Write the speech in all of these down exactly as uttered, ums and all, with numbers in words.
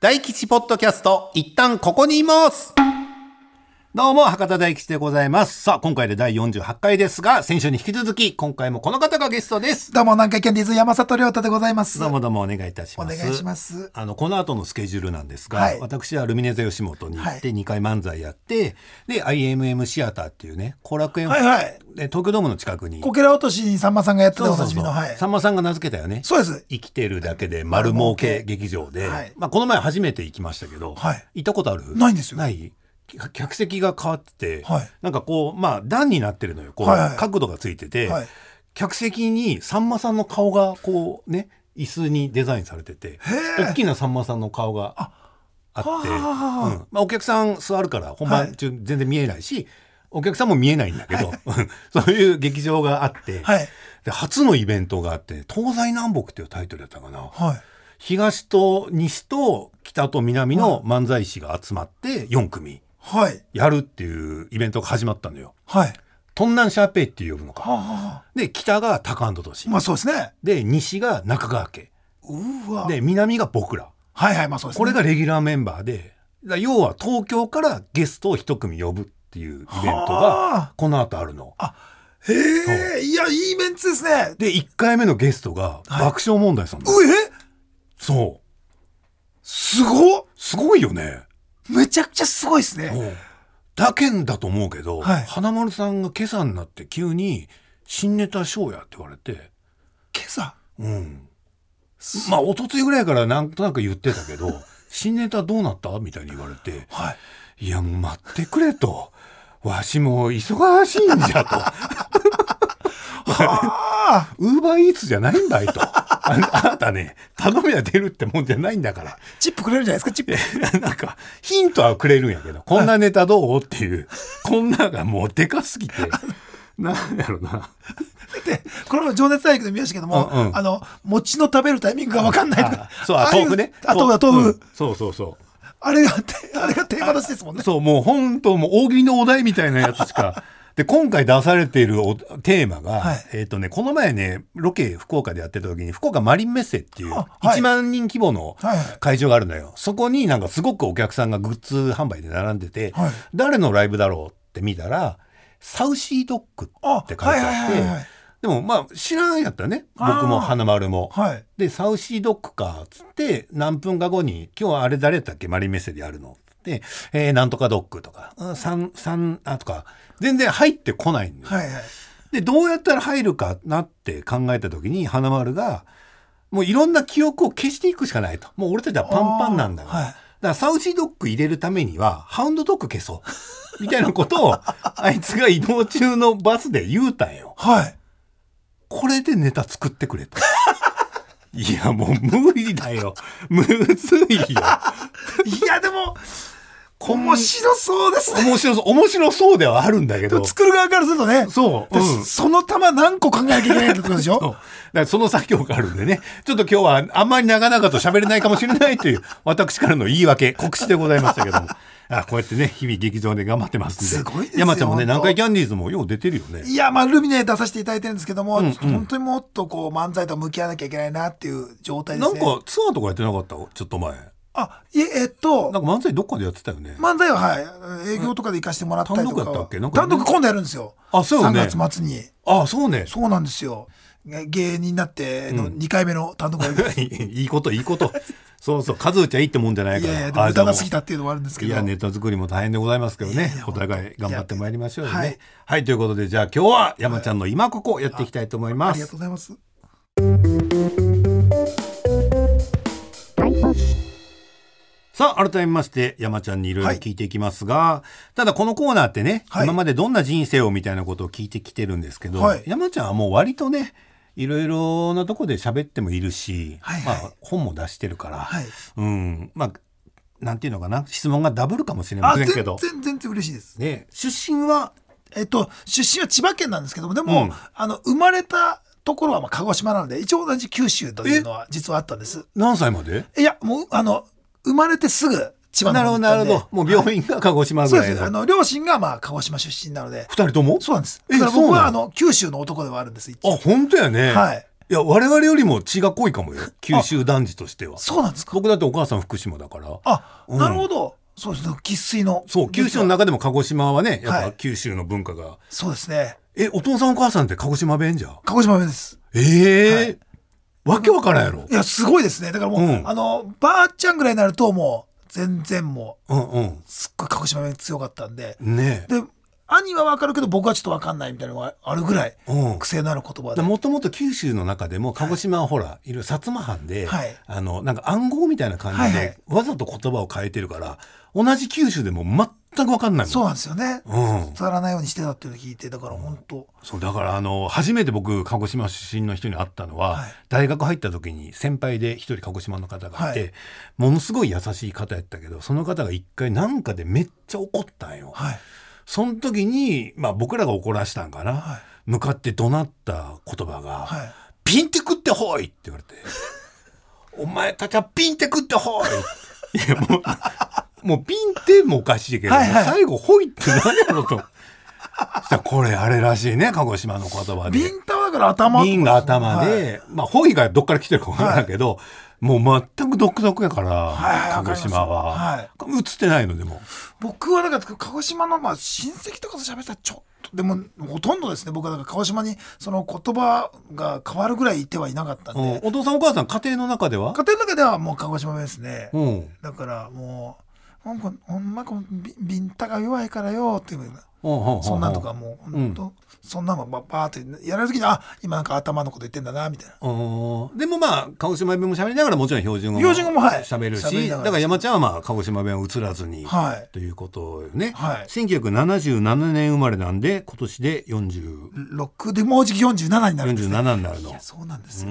大吉ポッドキャスト、一旦ここにいます。どうも博多大吉でございます。さあ今回でだいよんじゅうはちかいですが、先週に引き続き今回もこの方がゲストです。 どうも南海キャンディーズ山里亮太でございます。 どうもどうもお願いいたします。 お願いします。 あのこの後のスケジュールなんですが、はい、私はルミネ座吉本に行ってにかい漫才やって、はい、で アイエムエム シアターっていうね後楽園、はいはい、東京ドームの近くにこけら落としにさんまさんがやってたおなじみの、 はい、さんまさんが名付けたよね。 そうです。 生きてるだけで丸儲け劇場で、はい、まあ、この前初めて行きましたけど、はい、行ったことある？ ないんですよ。 ない？客席が変わってて、はい、なんかこうまあ段になってるのよ。こう、はいはい、角度がついてて、はい、客席にさんまさんの顔がこうね椅子にデザインされてて、大きなさんまさんの顔があって、うんまあ、お客さん座るから本番中全然見えないし、はい、お客さんも見えないんだけど、はい、そういう劇場があって、はい、で初のイベントがあって、東西南北っていうタイトルだったかな、はい、東と西と北と南の漫才師が集まってよんくみやるっていうイベントが始まったのよ。はい。トンナンシャーペイって呼ぶのか。はあはあ、で北がタカアンドトシ。 まあそうですね。 で西が中川家。うわ。で南が僕ら。 はいはいまあそうですね。 これがレギュラーメンバーで、要は東京からゲストを一組呼ぶっていうイベントがこの後あるの。 あ、へえ、いやいいメンツですね。 でいっかいめのゲストが爆笑問題さんだ。 はい、え？ そう。 すごっ。 すごいよね。 めちゃくちゃすごいですね。 だけんだと思うけど、はい、花丸さんが今朝になって急に新ネタショーやって言われて。 今朝？ うん。まあ一昨日ぐらいからなんとなく言ってたけど新ネタどうなったみたいに言われて、はい、いやもう待ってくれと、わしも忙しいんじゃとウーバーイーツじゃないんだいとあなたね頼みは出るってもんじゃないんだから。 チップくれるんじゃないですか。チップなんかヒントはくれるんやけど、こんなネタどうっていう、こんながもうでかすぎてなんやろなでこの情熱大陸で見ましたけども、うんうん、あの餅の食べるタイミングが分かんないとか、 そう豆腐ね、 あ豆腐豆腐、うん、 そうそうそう、 あれがあれがテーマ出しですもんね。 そうもう本当もう大喜利のお題みたいなやつしかで今回出されているテーマが、はい、えーとね、この前ねロケ福岡でやってた時に福岡マリンメッセっていういちまんにん規模の会場があるのよ、はいはい、そこになんかすごくお客さんがグッズ販売で並んでて、はい、誰のライブだろうって見たらサウシードッグって書いてあって、はいはいはいはい、でもまあ知らんやったね僕も花丸も、はい、でサウシードッグかっつって何分か後に今日はあれ誰だっけマリンメッセでやるので、えー、なんとかドッグとかさん、さんあとか全然入ってこないんで、はいはい、でどうやったら入るかなって考えた時に花丸がもういろんな記憶を消していくしかないと、もう俺たちはパンパンなんだから、はい、だからサウシードッグ入れるためにはハウンドドッグ消そうみたいなことをあいつが移動中のバスで言うたんよ。はい。これでネタ作ってくれといやもう無理だよ、むずいよいやでも面白そうですね。 面白そう、面白そうではあるんだけど、 作る側からするとね、 そう、うん、 その玉何個考えなきゃいけないってことでしょ。そうだからその作業があるんでね、ちょっと今日はあんまり長々と喋れないかもしれないという私からの言い訳告知でございましたけどもあこうやってね日々劇場で頑張ってますんで。 すごいですよ。 山ちゃんもね南海キャンディーズもよう出てるよね。 いやまあルミネ出させていただいてるんですけども、うんうん、本当にもっとこう漫才と向き合わなきゃいけないなっていう状態ですね。 なんかツアーとかやってなかったちょっと前。 あいええっとなんか漫才どっかでやってたよね。 漫才ははい営業とかで行かせてもらったりとか。 単独やったっけ？なんか、ね、 単独今度やるんですよ。 あそうよね。 さんがつ末に。 あそうね。 そうなんですよ。芸人になってのにかいめの単独やる、 うん、いいこといいことそうそう数打ちゃいいってもんじゃないから。 いやいやでも歌が過ぎたっていうのもあるんですけど。 いやネタ作りも大変でございますけどね、いやいやお互い頑張ってまいりましょうよね。はい、はい、ということでじゃあ今日は山ちゃんの今ここやっていきたいと思います。 ありがとうございます。 さあ改めまして山ちゃんにいろいろ聞いていきますが、はい、ただこのコーナーってね、はい、今までどんな人生をみたいなことを聞いてきてるんですけど、はい、山ちゃんはもう割とねいろいろなとこで喋ってもいるし、はいはい、まあ、本も出してるから、はい、うん、まあなんていうのかな質問がダブルかもしれませんけど。 全然全然嬉しいです、 ね、出身はえっと出身は千葉県なんですけどもでも、うん、あの生まれたところはまあ鹿児島なので一応同じ九州というのは実はあったんです。 何歳まで？ いやもうあの生まれてすぐ千葉の方に行ったんで。なるほどなるほど。もう病院が鹿児島ぐらいの、はい、そうです。 あの両親がまあ鹿児島出身なので。 二人とも？ そうなんです。だから僕はあの九州の男ではあるんです。 あ本当やね。 はい。 いや我々よりも血が濃いかもよ、九州男児としては。 そうなんですか。 僕だってお母さん福島だから。 あ、 うん、 なるほど。そうですね、生粋の。 そう九州の中でも鹿児島はねやっぱ九州の文化が、はい、 そうですね。 えお父さんお母さんって鹿児島弁じゃ。 鹿児島弁です。 ええーはい、わけわからんやろ。 いやすごいですね。だからもう、うん、あのばあちゃんぐらいになるともう全然もう、うんうん、すっごい鹿児島弁強かったんで、ね、で兄は分かるけど僕はちょっと分かんないみたいなのがあるぐらい癖のある言葉で、 もともと九州の中でも鹿児島はほら、はい、いる薩摩藩で、はい、あのなんか暗号みたいな感じで、はいはい、わざと言葉を変えてるから同じ九州でも全く分かんないもん。 そうなんですよね、うん、伝わらないようにしてたっていうのを聞いて、だから本当、 そうだからあの初めて僕鹿児島出身の人に会ったのは、はい、大学入った時に先輩で一人鹿児島の方がいて、はい、ものすごい優しい方やったけど、その方が一回なんかでめっちゃ怒ったんよ、はい、その時に、まあ、僕らが怒らしたんかな、はい、向かって怒鳴った言葉が、はい、ピンテクってほいって言われてお前たちはピンテクってほいいやもうもうピンテもおかしいけど、はいはい、最後ほいって何やろとしたらこれあれらしいね、鹿児島の言葉で。 ビンタはだから頭、 ビンが頭で、はい、まあほいがどっから来てるか分からないけど、はい、もう全く独特やから、はい、鹿児島は、はい、映ってないの。でも僕はだから鹿児島のまあ親戚とかと喋ったらちょっとでもほとんどですね。僕はだから鹿児島にその言葉が変わるぐらいいてはいなかったんで、 うん、お父さんお母さん家庭の中では家庭の中ではもう鹿児島弁ですね、うん、だからもうほんまこのビンタが弱いからよっていう、そんなんとかもう本当、うん、そんなのバーってやられる時にあ今なんか頭のこと言ってんだなみたいな。 でもまあ鹿児島弁も喋りながらもちろん標準語も喋るし、はい、だから山ちゃんはまあ鹿児島弁を移らずに、はい、ということよね、はい、せんきゅうひゃくななじゅうななねん生まれなんで今年でよんじゅうろくでもうじきよんじゅうななになるんですね。 よんじゅうななになるの。 いやそうなんですよ。 うん、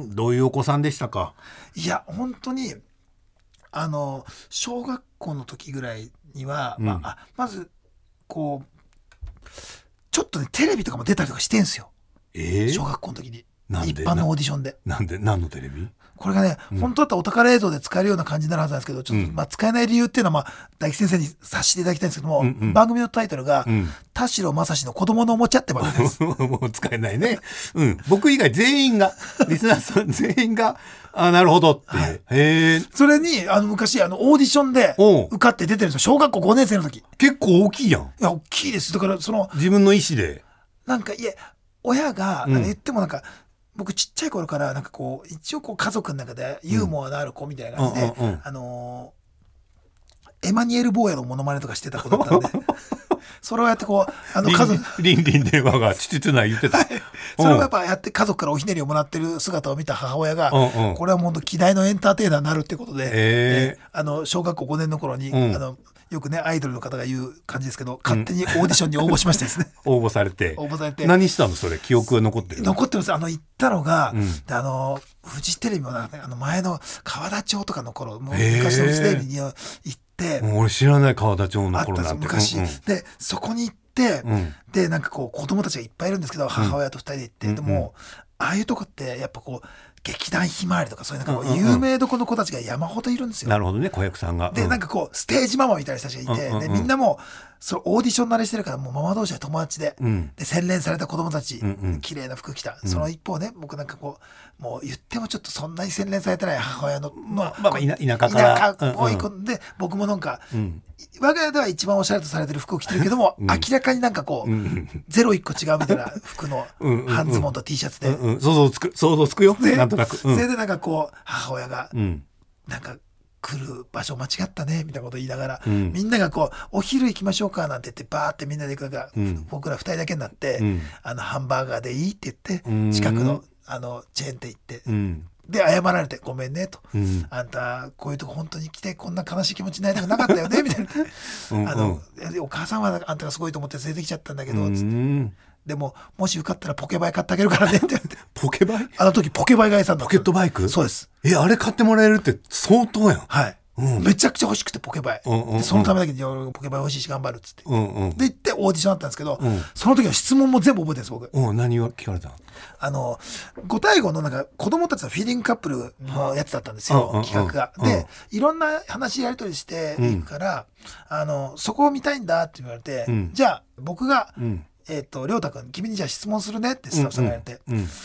どういうお子さんでしたか。 いや本当にあの小学校の時ぐらいには、うんまあ、あまずこうちょっとねテレビとかも出たりとかしてんすよ、えー、小学校の時に一般のオーディションで。 なんで何のテレビこれがね、うん、本当だったらお宝映像で使えるような感じになるはずなんですけど、ちょっと、まあ、使えない理由っていうのは、まあ、大吉先生に察していただきたいんですけども、うんうん、番組のタイトルが、うん、田代正史の子供のおもちゃって番組ですもう使えないね、うん、僕以外全員がリスナーさん全員があなるほどって、はい、へそれにあの昔あのオーディションで受かって出てるんですよ、小学校ごねん生の時。 結構大きいやん。いや大きいです。だからその自分の意思でなんかいえ親がなんか言ってもなんか、うん僕ちっちゃい頃からなんかこう一応こう家族の中でユーモアのある子みたいな感じで、うんうんうんうん、あのー、エマニュエル坊やのモノマネとかしてた子だったんでそれをやってこうあの家族リンリン電話がちつつない言ってた、はい、 それをやっぱやって家族からおひねりをもらってる姿を見た母親が、うんうん、これはもう希代のエンターテイナーになるってことで、えー、あの小学校ごねんの頃に、うん、あのよくねアイドルの方が言う感じですけど、勝手にオーディションに応募しましてですね、 うん、応募されて応募されて何したのそれ記憶が残ってる。 残ってます。あの行ったのが、うん、あのフジテレビもなんか、ね、あの前の川田町とかの頃もう昔のフジテレビに行って俺知らない川田町の頃なんて昔、うんうん、でそこに行って、うん、でなんかこう子供たちがいっぱいいるんですけど、うん、母親とふたりで行って、うん、でもああいうとこってやっぱこう劇団ひまわりとかそういうなんか有名どこの子たちが山ほどいるんですよ。 なるほどね、子役さんが。 で、うん、なんかこうステージママみたいな人たちがいて、うんうんうん、でみんなもそのオーディション慣れしてるからもうママ同士は友達で、うん、で洗練された子供たち、うんうん、綺麗な服着た、うん、その一方ね僕なんかこうもう言ってもちょっとそんなに洗練されてない母親の、 まあまあ、田舎から田舎っぽい子で、うんうん、僕もなんか、うん、我が家では一番おしゃれとされてる服を着てるけども、うん、明らかになんかこう、うん、ゼロ一個違うみたいな服の半ズボンと T シャツで、 うんうん、想像つく想像つくよなんとなく、 うん、それでなんかこう母親が、うん、なんか来る場所間違ったねみたいなこと言いながら、うん、みんながこうお昼行きましょうかなんて言ってバーってみんなで行くから、うん、僕らふたりだけになって、うん、あのハンバーガーでいいって言って、うん、近くのあのチェーン店行って、うん、で謝られてごめんねと、うん、あんたこういうとこ本当に来てこんな悲しい気持ちになりたくなかったよねみたいなうん、あのお母さんはあんたがすごいと思って連れてきちゃったんだけど、うん、つってでももし受かったらポケバイ買ってあげるからねって言ってポケバイあの時ポケバイ買いさんだった。 ポケットバイク。 そうです。 えあれ買ってもらえるって相当やん。 はい、うん、めちゃくちゃ欲しくてポケバイ、うんうんうん、でそのためだけにポケバイ欲しいし頑張るっつって、うんうん、で行ってオーディションだったんですけど、うん、その時の質問も全部覚えてるんです僕、 うん、何を聞かれたの。 あのご対ごのなんか子供たちのフィーリングカップルのやつだったんですよ、うん、企画が、うん、でいろんな話やり取りしていくから、うん、あのそこを見たいんだって言われて、うん、じゃあ僕が、うんえーと、りょうたくん君にじゃあ質問するねってスタッフさんが言われて、うんうんうん、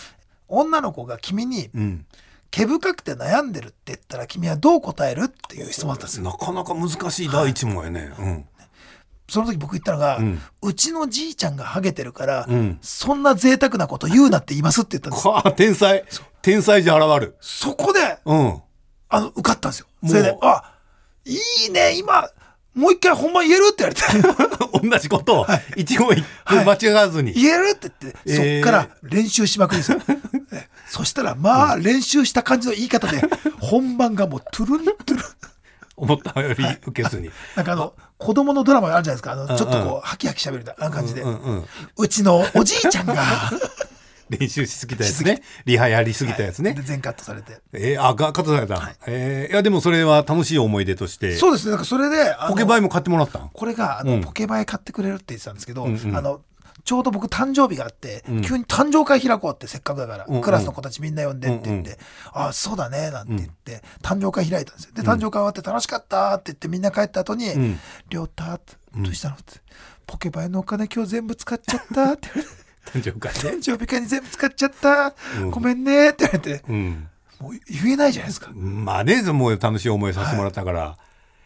女の子が君に、 うん、 毛深くて悩んでるって言ったら君はどう答えるっていう質問だったんですよ。 なかなか難しい第一問やね、はい、うん、 その時僕言ったのが、うん、うちのじいちゃんがハゲてるから、 うん、 そんな贅沢なこと言うなって言いますって言ったんですよ。 天才天才じゃ現る。 そこで、 うん、 あの受かったんですよ。それであいいね今もう一回本番言えるって言われて同じことを一言一句間違わずに、 はい、言えるって言って、えー、そっから練習しまくりですよそしたらまあ、うん、練習した感じの言い方で本番がもうトゥルントゥルン思ったより受けずに、はい、 なんかあの子供のドラマあるじゃないですか、あのちょっとこうハキハキ喋るみたいな感じで、うんうんうん、うちのおじいちゃんが練習しすぎたやつね、リハやりすぎたやつね、はい、 で全カットされて、 えー、あカットされた、はい、えー、いやでもそれは楽しい思い出として。 そうですね、なんかそれでポケバイも買ってもらったん。 これがあの、うん、ポケバイ買ってくれるって言ってたんですけど、うんうん、あのちょうど僕誕生日があって、うん、急に誕生会開こうってせっかくだから、うんうん、クラスの子たちみんな呼んでって言って、うんうん、あそうだねなんて言って、うん、誕生会開いたんですよ。で誕生会終わって楽しかったって言ってみんな帰った後に、うん、りょうたってどうしたのって、ポケバイのお金今日全部使っちゃったって誕生会誕生日会に全部使っちゃった、うん、ごめんねって言われて、うん、もう言えないじゃないですか。 まあね、もう楽しい思いさせてもらったから、はい、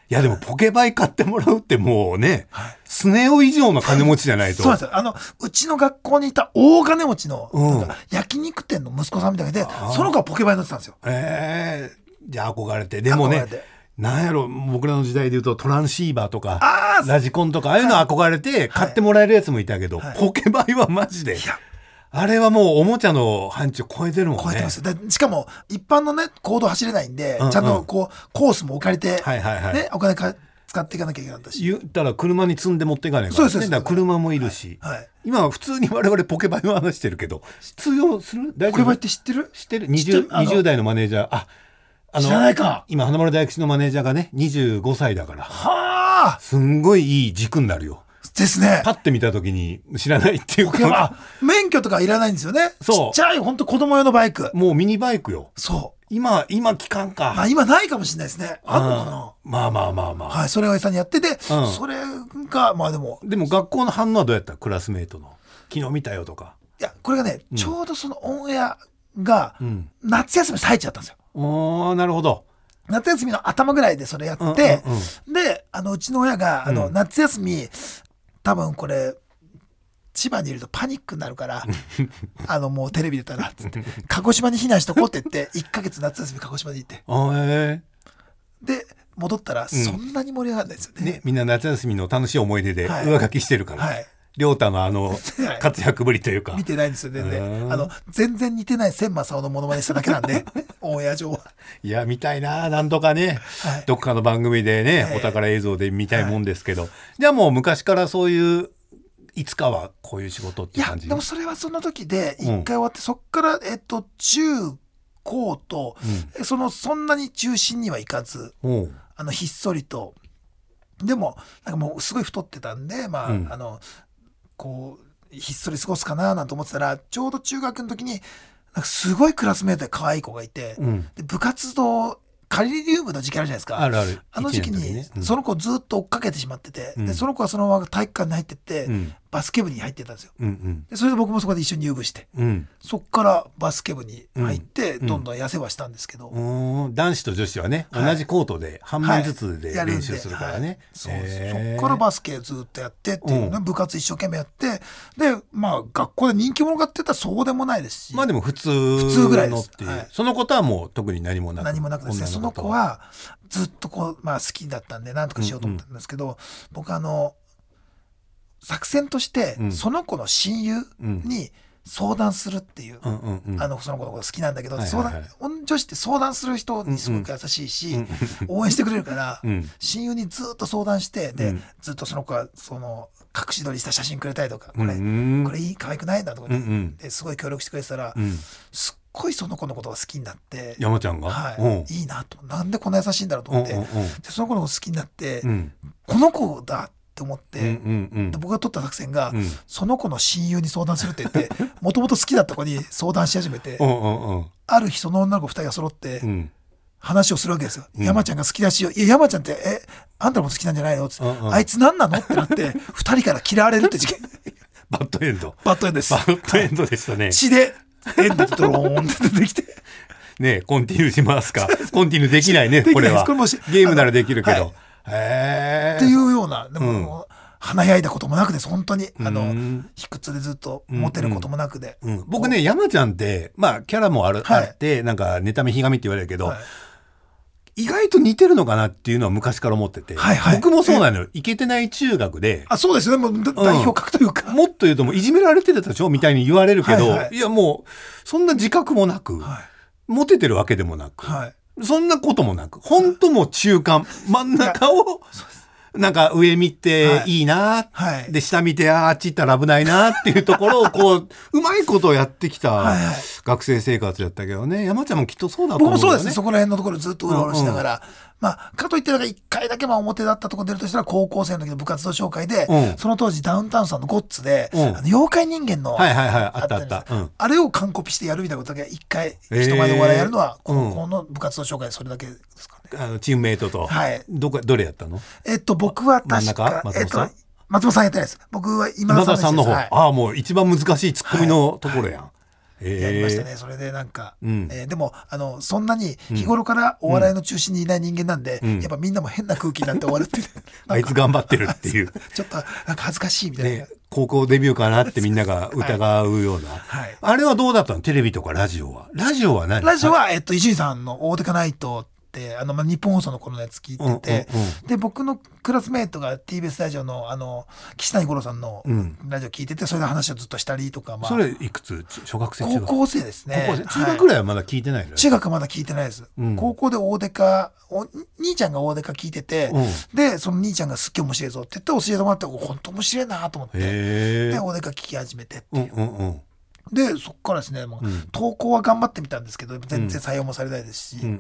いやでもポケバイ買ってもらうってもうね、はい、スネ夫以上の金持ちじゃないと。 そうなんですよ。あのうちの学校にいた大金持ちの、うん、なんか焼肉店の息子さんみたいで、その子はポケバイ乗ってたんですよ。 えー、じゃあ憧れて。でもね、なんやろ、僕らの時代でいうとトランシーバーとかラジコンとかああいうの憧れて買ってもらえるやつもいたけど、はいはい、ポケバイはマジで、いやあれはもうおもちゃの範疇超えてるもんね。 超えてます。でしかも一般のね公道走れないんで、うんうん、ちゃんとこうコースも置かれて、はいはいはい、ね、お金か使っていかなきゃいけなかったし、 言ったら車に積んで持っていかないから、ね、そうです、だから車もいるし、はいはい、今は普通に我々ポケバイの話してるけど通用する？大丈夫？ ポケバイって知ってる？ 知ってる？ 20, にじゅう代のマネージャー、ああの知らないか。 今花丸大吉のマネージャーがねにじゅうごさいだから、 はあ、 すんごいいい軸になるよ。 ですね。 パッて見た時に知らないっていうか、 免許とかいらないんですよね。そう、ちっちゃい本当子供用のバイク、 もうミニバイクよ。 そう今今期間か、 まあ、今ないかもしれないですね。あるのかな。 まあまあまあまあ、 はい、それを餌にやってて、うん、それがまあでもでも学校の反応はどうやった？クラスメートの昨日見たよとか。 いやこれがね、うん、ちょうどそのオンエアが夏休み入っちゃったんですよ。 おー、なるほど。 夏休みの頭ぐらいでそれやって、うんうんうん、であのうちの親があの、うん、夏休み多分これ千葉にいるとパニックになるからあのもうテレビ出たらっつって鹿児島に避難しとこうって言っていっかげつ夏休み鹿児島に行ってえー、で戻ったらそんなに盛り上がらないですよね、 うん、ね、みんな夏休みの楽しい思い出で上書きしてるから、はいはい、亮太のあの活躍ぶりというか、 見てないんですよね。あの全然似てない千正雄のモノマネしただけなんでオンエア上は。 いや見たいな、なんとかね、はい、どっかの番組でね、お宝映像で見たいもんですけど、はい、じゃあもう昔からそういういつかはこういう仕事っていう感じ。 いやでもそれはその時で一回終わって、うん、そっからえっと中高と、うん、そのそんなに中心にはいかず、うん、あのひっそりと、でもなんかもうすごい太ってたんで、まあ、うん、あのこうひっそり過ごすかななんて思ってたら、ちょうど中学の時になんかすごいクラスメートで可愛い子がいて、うん、で部活動カリリウムの時期あるじゃないですか。 あるある。 あの時期にね、うん、その子をずっと追っかけてしまってて、うん、でその子はそのまま体育館に入ってって、うん、バスケ部に入ってたんですよ、うんうん、でそれで僕もそこで一緒に入部して、うん、そっからバスケ部に入って、うん、どんどん痩せはしたんですけど、 うん、男子と女子はね、はい、同じコートで半面ずつで練習するからね、はい、 そうそっからバスケずっとやってっていうね、うん、部活一生懸命やって、でまあ学校で人気者かって言ったらそうでもないですし、 まあでも普通普通ぐらいです。 っていう、はい、そのことはもう特に何もなく何もなくですね。その子はずっとこう、まあ、好きだったんで何とかしようと思ったんですけど、うんうん、僕あの作戦として、うん、その子の親友に相談するっていう、うんうんうん、あのその子のこと好きなんだけど、はいはいはい、相談女子って相談する人にすごく優しいし、うんうん、応援してくれるから、うん、親友にずっと相談してで、うん、ずっとその子がその隠し撮りした写真くれたりとか、これ、うんうん、これいい可愛くないんだとか、ね、うんうん、ですごい協力してくれてたら、うん、すっごいその子のことが好きになって、 山ちゃんが、 はい、いいなと、なんでこんな優しいんだろうと思って、うんうんうん、でその子のこと好きになって、うん、この子だって思って、うんうんうん、で僕が取った作戦が、うん、その子の親友に相談するって言ってもともと好きだった子に相談し始めて、うんうんうん、ある日その女の子ふたりが揃って、うん、話をするわけですよ、うん、山ちゃんが好きだしよ、いや山ちゃんってえあんたのこと好きなんじゃないのって、うんうん、あいつ何なのってなってふたりから嫌われるって事件バッドエンドバッドエンドです。 バッドエンドでしたね。 血でエンドでドローンって出てきてねコンティニューしますかコンティニューできないねこれはこれもしゲームならできるけど、 はい、 へっていうようなでも、うん華やいだこともなくです本当にあの卑屈でずっとモテることもなくで、 うんうんうん、僕ね山ちゃんってまあキャラもある、はい、あってなんか妬みひがみって言われるけど、はい、意外と似てるのかなっていうのは昔から思ってて、はいはい、僕もそうなのよ。イケてない中学であそうですよねもう代表格というか、 うん、もっと言うともういじめられてたでしょみたいに言われるけど、はいはい、いやもうそんな自覚もなく、はい、モテてるわけでもなく、はい、そんなこともなく本当もう中間真ん中をなんか上見ていいな、はいはい、で下見てあっち行ったら危ないなっていうところをこううまいことをやってきた学生生活だったけどね。山ちゃんもきっとそうだと思うんだよね。 僕もそうですね。そこら辺のところずっとうろうろしながら、うんうん、まあかといってなんかいっかいだけまあ表だったところ出るとしたら高校生の時の部活動紹介で、うん、その当時ダウンタウンさんのゴッツで、うん、あの妖怪人間の、 はいはいはい、あったあった、うん、 あれを完コピしてやるみたいなことだけいっかい人前でお笑いやるのは高校の部活動紹介それだけですかね。 あのチームメイトと、はい、どこどれやったの？ えっと僕は確か松本さん、 えっと、松本さんやってないです。僕は今田さんです。今田さんの方、 はい、ああもう一番難しいツッコミのところやん。はいえー、やりましたね。それでなんか、うんえー、でもあのそんなに日頃からお笑いの中心にいない人間なんで、うん、やっぱみんなも変な空気になって終わるっていうあいつ頑張ってるっていうちょっとなんか恥ずかしいみたいな、ね、 高校デビューかなってみんなが疑うような、はいはい、あれはどうだったの？テレビとかラジオはラジオは何？ ラジオはえっと伊集院さんの大手かナイトあの、まあ、日本放送の頃のやつ聞いてて、うんうんうん、で僕のクラスメートが ティービーエス ラジオのあの岸谷五郎さんのラジオ聞いてて、うん、それで話をずっとしたりとか、まあ、 それいくつ？小学生？中学高校生ですね。 高校生中学ぐらいはまだ聞いてないの、はい、 中学はまだ聞いてないです、うん、高校で大デカお兄ちゃんが大デカ聞いてて、うん、でその兄ちゃんがすっげえ面白いぞって言って教えてもらって本当面白いなと思ってで大デカ聞き始めてっていう、うんうんうんでそっからですね、もう、うん、投稿は頑張ってみたんですけど全然採用もされないですし、うんうんうん、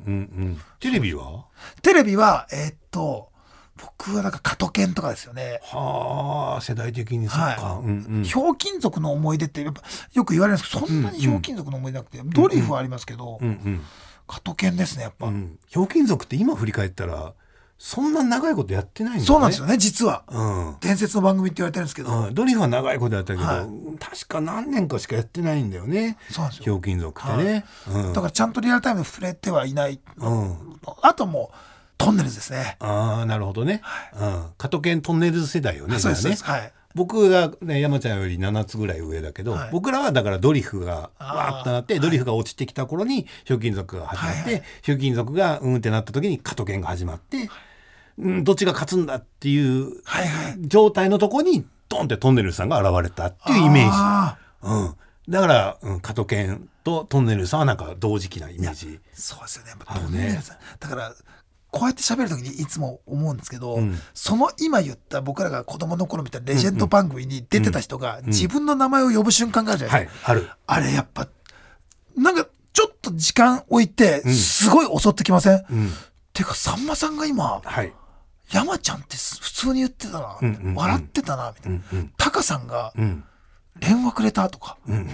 テレビはテレビはえー、っと僕はなんか加トケンとかですよね。 はあ世代的にそっか、はいうんうん、 ひょうきん族の思い出ってやっぱよく言われるんですけどそんなにひょうきん族の思い出なくて、うんうん、ドリフはありますけど、うんうん、加トケンですねやっぱ、うん、 ひょうきん族って今振り返ったらそんな長いことやってないんだよね。 そうなんですよね実は、うん、伝説の番組って言われてるんですけど、 うん、ドリフは長いことやったけど、はい、確か何年かしかやってないんだよね。 そうなんですよひょうきん族ってね、 はいうん、だからちゃんとリアルタイムで触れてはいない、うん、あともうトンネルズですね。 ああなるほどね、はいうん、加トケントンネルズ世代よね。 そうです、ねはい、 僕が、ね、山ちゃんよりななつぐらい上だけど、はい、僕らはだからドリフがわーっとなってドリフが落ちてきた頃にひょうきん族が始まって、はいはい、ひょうきん族がうんってなった時に加トケンが始まって、はいうん、どっちが勝つんだっていう状態のとこにドンってトンネルズさんが現れたっていうイメージ、うん、だから、うん、加トケンとトンネルズさんはなんか同時期なイメージ。 そうですよねやっぱトンネルズさん、ね、だからこうやって喋る時にいつも思うんですけど、うん、その今言った僕らが子供の頃みたいなレジェンド番組に出てた人が自分の名前を呼ぶ瞬間があるじゃないですか、 うんうんはい、あるあれやっぱなんかちょっと時間置いてすごい襲ってきません、うん、てかさんまさんが今、はい山ちゃんって普通に言ってたな、うんうんうん、笑ってたなみたいな、うんうん、タカさんが電話くれたとか、うんうんうん、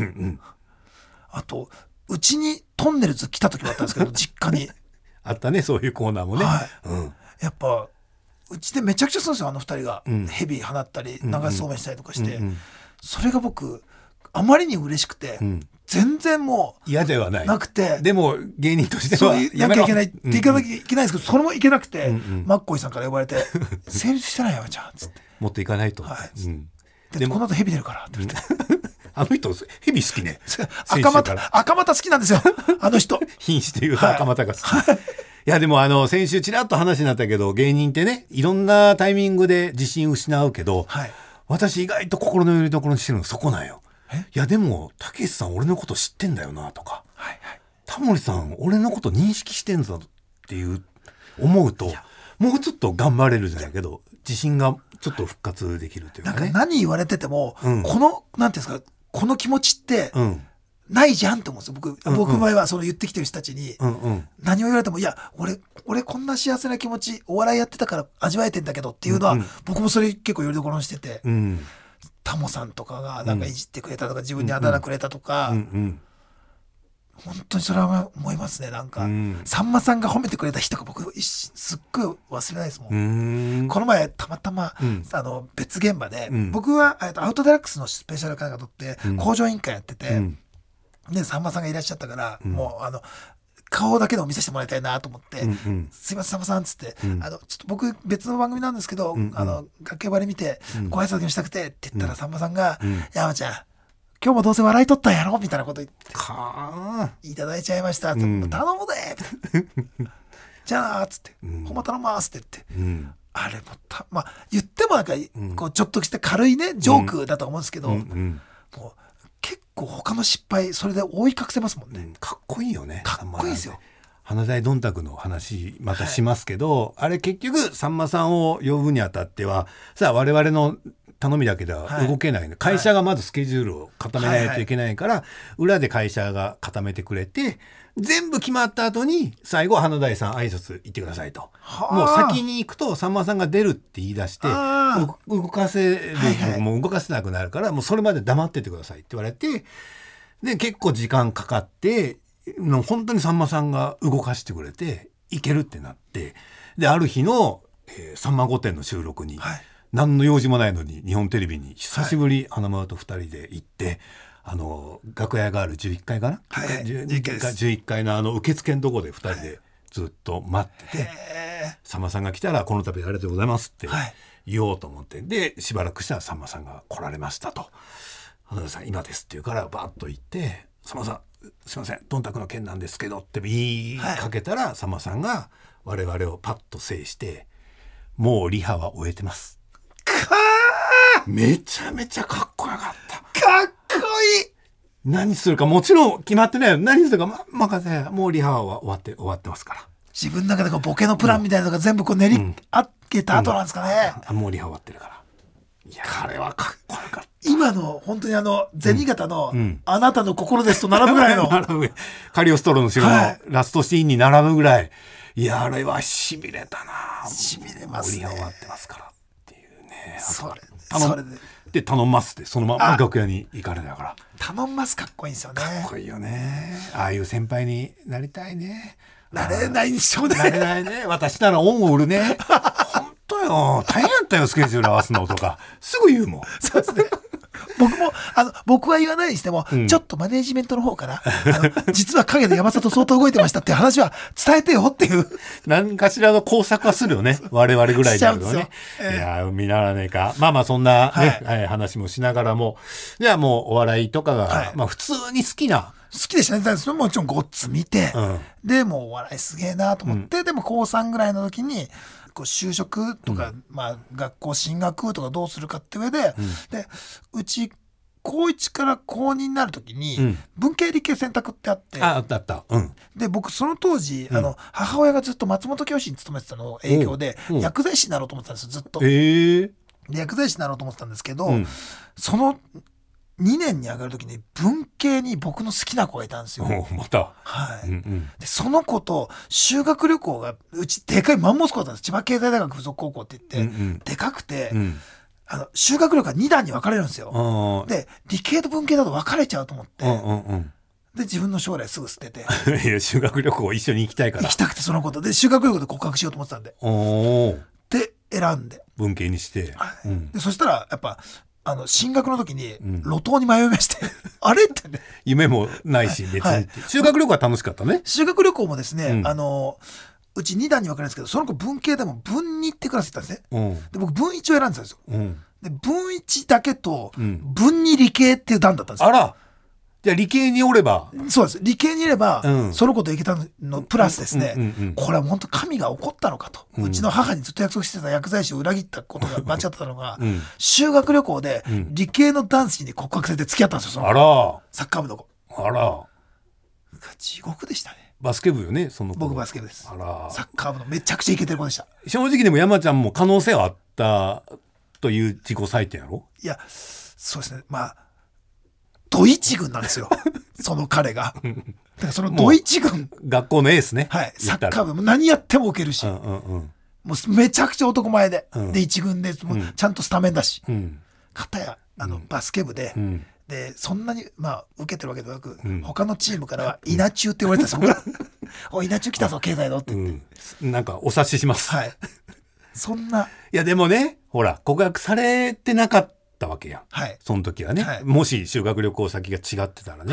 あとうちにトンネルズ来た時もあったんですけど実家にあったねそういうコーナーもね、はいうん、 やっぱうちでめちゃくちゃするんですよあの二人が、うん、ヘビ放ったり流しそうめんしたりとかして、うんうん、それが僕あまりに嬉しくて、うん全然もう嫌ではないなくてでも芸人としてはそうやなきゃいけないっていかなきゃいけないんですけど、うんうん、それもいけなくて、うんうん、マッコイさんから呼ばれて成立してないよちゃんっつって持っていかないと、 はいうん、で, でこの後ヘビ出るからって言って、 うん、あの人ヘビ好きね赤股赤股好きなんですよあの人品種というと赤股が好き、はい、いやでもあの先週ちらっと話になったけど芸人ってねいろんなタイミングで自信失うけど、はい、私意外と心の拠り所にしてるのそこなんよ。いやでもたけしさん俺のこと知ってんだよなとか、はいはい、タモリさん俺のこと認識してんぞっていう思うともうちょっと頑張れるじゃないけど自信がちょっと復活できるというかね。 なんか何言われてても、うん、このなんていうんですかこの気持ちってないじゃんって思うんですよ僕、うんうん、僕の場合はその言ってきてる人たちに、うんうん、何を言われてもいや俺俺こんな幸せな気持ちお笑いやってたから味わえてんだけどっていうのは、うんうん、僕もそれ結構よりどころにしてて、うんタモさんとかがなんかいじってくれたとか、うん、自分にあだ名くれたとか、うんうん、本当にそれは思いますね。なんか、うん、さんまさんが褒めてくれた日とか僕すっごい忘れないですもん。うんこの前たまたま、うん、あの別現場で、うん、僕はアウトデラックスのスペシャル会が撮って、うん、工場委員会やってて、うん、 ね、さんまさんがいらっしゃったから、 うん、 もうあの顔だけでも見させてもらいたいなと思って、 うんうん、 すいませんさんまさんっつって、 うん、 あのちょっと僕別の番組なんですけど、うんうん、あの崖張り見てご挨拶にしたくてって言ったら、さんまさんが、うん、山ちゃん今日もどうせ笑い取ったんやろみたいなこと言ってかいただいちゃいました、うん、頼むでじゃあっつって、うん、ほんま頼ますって言って、うん、あれもたまあ言ってもなんか、うん、こうちょっとした軽いねジョークだと思うんですけど、うんうんうん、もう結構他の失敗それで覆い隠せますもんね、うん、 かっこいいよね。 かっこいいですよ。 花大どんたくの話またしますけど、はい、あれ結局さんまさんを呼ぶにあたってはさあ我々の頼みだけでは動けないの、はい、会社がまずスケジュールを固めないといけないから、はいはい、裏で会社が固めてくれて全部決まった後に最後花大さん挨拶行ってくださいと、もう先に行くとさんまさんが出るって言い出して動かせる、はいはい、もう動かせなくなるからもうそれまで黙っててくださいって言われて、で結構時間かかっての本当にさんまさんが動かしてくれて行けるってなって、である日の、えー、さんま御殿の収録に、はい、何の用事もないのに日本テレビに久しぶり花丸とふたりで行って、はい、あの楽屋があるじゅういっかいかな、はい、じゅういっかいのあの受付のとこでふたりでずっと待ってて、はい、さんまさんが来たらこの度ありがとうございますって言おうと思って、でしばらくしたらさんまさんが来られましたと、花丸さん今ですって言うからバーッと行って、さんまさんすいませんどんたくの件なんですけどって言いかけたら、はい、さんまさんが我々をパッと制してもうリハは終えてますかーめちゃめちゃかっこよかった。 かっこいい。 何するかもちろん決まってないよ。何するかま任せ、もうリハは終わって終わってますから。 自分の中でこうボケのプランみたいなのが全部こう練り上げた後なんですかね、 うんうん、もうリハ終わってるから。いやあれはかっこよかった。 今の本当にあの銭形の、うんうん、あなたの心ですと並ぶぐらいのカリオストロの城のラストシーンに並ぶぐらい、はい、いやあれはしびれたな。 しびれますね。 もうリハ終わってますからっていうね。 それそれでで頼んますってそのまま楽屋に行かれたから。 頼んますかっこいいんですよね。 かっこいいよね。ああいう先輩になりたいね。 なれないにしてもね。 なれないね。私なら恩を売るね。本当よ。大変やったよスケジュール合わすのとかすぐ言うもん。 そうですね。僕もあの僕は言わないにしても、うん、ちょっとマネジメントの方からあの実は影で山里相当動いてましたっていう話は伝えてよっていう何かしらの工作はするよね我々ぐらいだけどね、えー、いや見習わねえか。まあまあそんな、ねはい、話もしながらもじゃあもうお笑いとかが、はい、まあ普通に好きな好きでしたね。それももちろんごっつ見て、うん、でもうお笑いすげえなと思って、うん、でも高さんぐらいの時にこう就職とか、うんまあ、学校進学とかどうするかって上で、うん、でうち高いちから高にになる時に、うん、文系理系選択ってあってああったあった、うん、 で僕その当時、うん、あの母親がずっと松本教師に勤めてたの影響で、うん、薬剤師になろうと思ってたんですよずっと、えー、で薬剤師になろうと思ってたんですけど、うん、そのにねんに上がる時に文系に僕の好きな子がいたんですよ。 また、 はいうんうん、でその子と修学旅行がうちでかいマンモス校だったんです。千葉経済大学附属高校って言って、うんうん、でかくて、うん、あの修学旅行がにだんに分かれるんですよ。で理系と文系だと分かれちゃうと思って、うんうんうん、で自分の将来すぐ捨てていや修学旅行一緒に行きたいから行きたくてそのことで修学旅行で告白しようと思ってたんでおで選んで文系にして、 はいうん、でそしたらやっぱあの進学の時に路頭に迷いまして、うん、あれってね夢もないし別に、はい、修学旅行は楽しかったね。 修学旅行もですね、うん、あのうちにだんに分かれるんですけどその子文系でも文にってクラス行ったんですね、うん、で僕文いちを選んでたんですよ、うん、で文いちだけと文に理系っていう段だったんですよ、 あらじゃあ理系におればそうです理系にいれば、うん、その子と行けたのプラスですね、うんうんうんうん、これは本当神が怒ったのかと、うん、うちの母にずっと約束してた薬剤師を裏切ったことが間違ってたのが、うん、修学旅行で理系の男子に告白されて付き合ったんですよそのあらサッカー部の子あら地獄でしたね。 バスケ部よねその子。 僕バスケ部です。あらサッカー部のめちゃくちゃイケてる子でした。 正直でも山ちゃんも可能性はあったという自己採点やろ。 いやそうですねまあド一軍なんですよその彼がだからそのド一軍学校のエースね、 はい、サッカー部も何やっても受けるし、うんうんうん、もうめちゃくちゃ男前で、うん、で一軍でもうちゃんとスタメンだし、うん、片やあの、うん、バスケ部で、うん、でそんなにまあ受けてるわけではなく、うん、他のチームからは稲中って言われてたんですよおい稲中来たぞ経済のって言って、 うん、なんかお察しします、 はい、そんないやでもねほら告白されてなかったわけやん、 はい、 その時はね、 はい、 もし修学旅行先が違ってたらね、はい、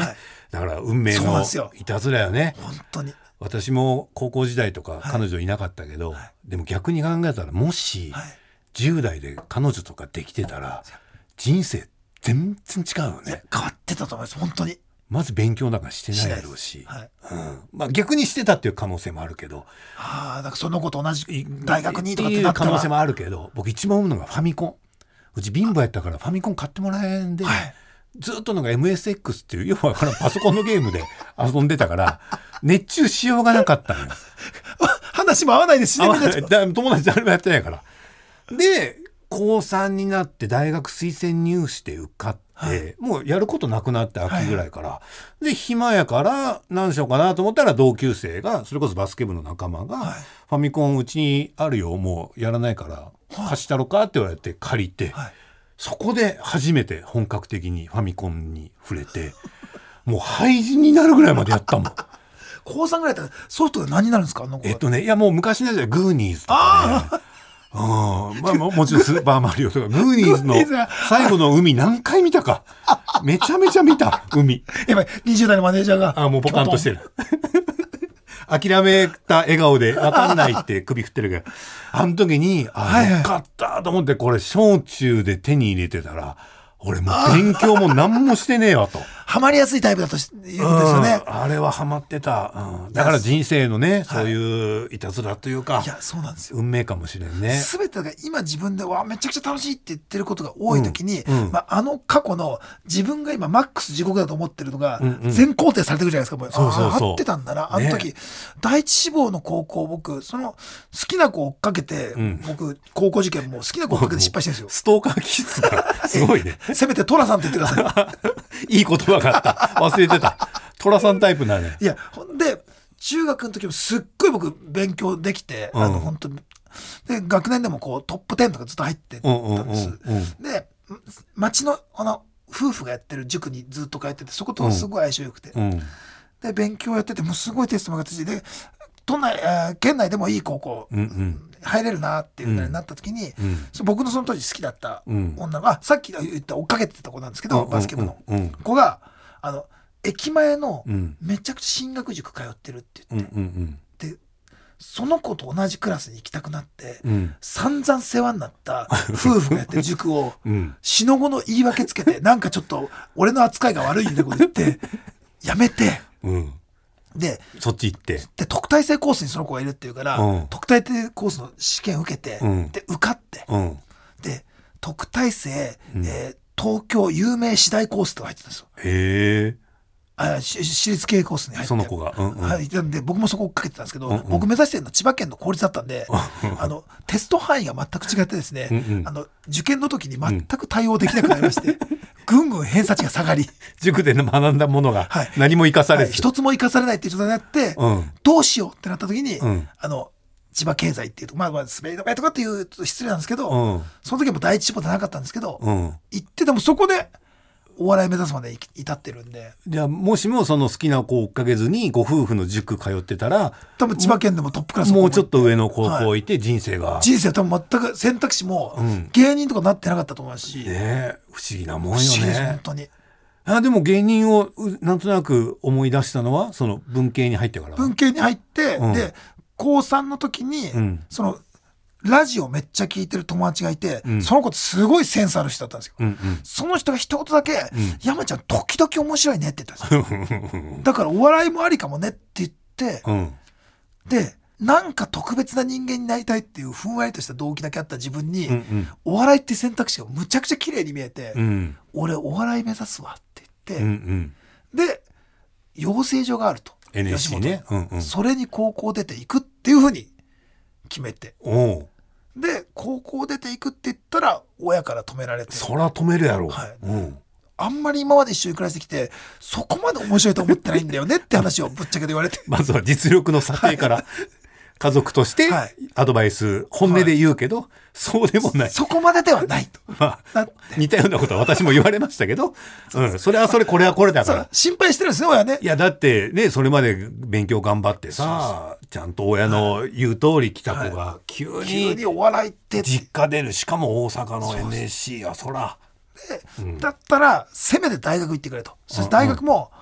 だから運命のいたずらよね。 本当に私も高校時代とか彼女いなかったけど、はい、でも逆に考えたらもしじゅう代で彼女とかできてたら人生全然違うよね。 変わってたと思います本当に。 まず勉強なんかしてないだろうし、はいうんまあ、逆にしてたっていう可能性もあるけど、 はあ、だからその子と同じ大学にとかってなったらっていう可能性もあるけど、僕一番思うのがファミコン。うち貧乏やったからファミコン買ってもらえんで、はい、ずっとなんか エムエスエックス っていうよくわからんパソコンのゲームで遊んでたから熱中しようがなかったのよ。 話も合わないですしね。 友達誰もやってないから。でこうさんになって大学推薦入試で受かって、はい、もうやることなくなって秋ぐらいから、はい、で暇やから何しようかなと思ったら同級生がそれこそバスケ部の仲間が、はい、ファミコンうちにあるよもうやらないから貸したろかって言われて借りて、はい、そこで初めて本格的にファミコンに触れてもう廃人になるぐらいまでやったもん。 高さんぐらいだったらソフトが何になるんですかあの子。 えっとねいやもう昔のやつはグーニーズとかねあまあ、もちろんスーパーマリオとかグーニーズの最後の海何回見たかめちゃめちゃ見た海。 やばいにじゅう代のマネージャーがあもうポカンとしてる諦めた笑顔で分かんないって首振ってるけどあの時にあ、はいはい、よかったと思ってこれ小中で手に入れてたら俺もう勉強も何もしてねえわとハマりやすいタイプだということですよね、 うん、あれはハマってた、うん、だから人生のねそういういたずらというか、 いやそうなんですよ運命かもしれんね。 全てが今自分でわめちゃくちゃ楽しいって言ってることが多い時に、うんうんまあ、あの過去の自分が今マックス地獄だと思ってるのが全肯定されてくるじゃないですか。もうそうそうそうあ合ってたんだなあの時、ね、第一志望の高校僕その好きな子を追っかけて、うん、僕高校受験も好きな子を追っかけて失敗してるんですよ。 ストーカー気質がすごいねせめてトラさんって言ってくださいいい言葉があった忘れてたトラさんタイプなね。 いやほんで中学の時もすっごい僕勉強できて、うん、あの本当にで学年でもこうトップじゅうとかずっと入ってたんです、うんうんうん、で町のあの夫婦がやってる塾にずっと通っててそことすごい相性良くて、うん、で勉強やっててもうすごいテストも上がっててで都内、えー、県内でもいい高校、うんうん、入れるなっていうぐらいになった時に、うん、僕のその当時好きだった女の子、うん、あさっき言った追っかけてた子なんですけど、うん、バスケ部の子があの駅前のめちゃくちゃ進学塾通ってるって言って、うんうんうん、でその子と同じクラスに行きたくなって、うん、散々世話になった夫婦がやってる塾をしのごの言い訳つけてなんかちょっと俺の扱いが悪いんだこと言ってやめて、うん、でそっち行ってで特待生コースにその子がいるっていうから、うん、特待生コースの試験受けて、うん、で受かって、うん、で特待生、うんえー、東京有名私大コースとか入ってたんですよ。 へーあ私立系コースに入ってその子が、うんうんはい、なんで僕もそこをかけてたんですけど、うんうん、僕目指してるのは千葉県の公立だったんであのテスト範囲が全く違ってですね、うんうん、あの受験の時に全く対応できなくなりまして、うん、ぐんぐん偏差値が下がり塾で学んだものが何も生かされず、はいはい、 一つも生かされないっていう状態になって、うん、どうしようってなった時に、うん、あの千葉経済っていうとまあまあ滑り止めとかっていうと失礼なんですけど、うん、その時も第一志望じゃなかったんですけど、うん、行ってでもそこでお笑い目指すまで至ってるんで、 じゃあもしもその好きな子を追っかけずにご夫婦の塾通ってたら多分千葉県でもトップクラスもうちょっと上の高校いて人生が、 はい、人生は多分全く選択肢も芸人とかなってなかったと思うし、 うん、ね不思議なもんよね。 不思議です本当に。 あでも芸人をなんとなく思い出したのはその文系に入ってから文系に入って、うん、で高さんの時に、うん、そのラジオめっちゃ聞いてる友達がいて、うん、その子ってすごいセンスある人だったんですよ、うんうん、その人が一言だけ、うん、山ちゃん時々面白いねって言ったんですよだからお笑いもありかもねって言って、うん、でなんか特別な人間になりたいっていうふんわりとした動機だけあった自分に、うんうん、お笑いって選択肢がむちゃくちゃ綺麗に見えて、うん、俺お笑い目指すわって言って、うんうん、で養成所があるとエヌエスシー ね、うんうん、 それに高校出ていくっていうふうに決めておで高校出ていくって言ったら親から止められてそら止めるやろ、 はいうん、あんまり今まで一緒に暮らしてきてそこまで面白いと思ってないんだよねって話をぶっちゃけて言われてまずは実力の査定から、はい、家族としてアドバイス本音で言うけど、はい、そうでもないそこまでではないと、 まあ、似たようなことは私も言われましたけどそ, うん、それはそれこれはこれだから心配してるんですね親ね。 いやだってねそれまで勉強頑張ってさちゃんと親の言う通り来た子が急に、はい、 急にお笑いって実家出るしかも大阪の エヌエスシー やそらで、うん、だったらせめて大学行ってくれと。そして大学も、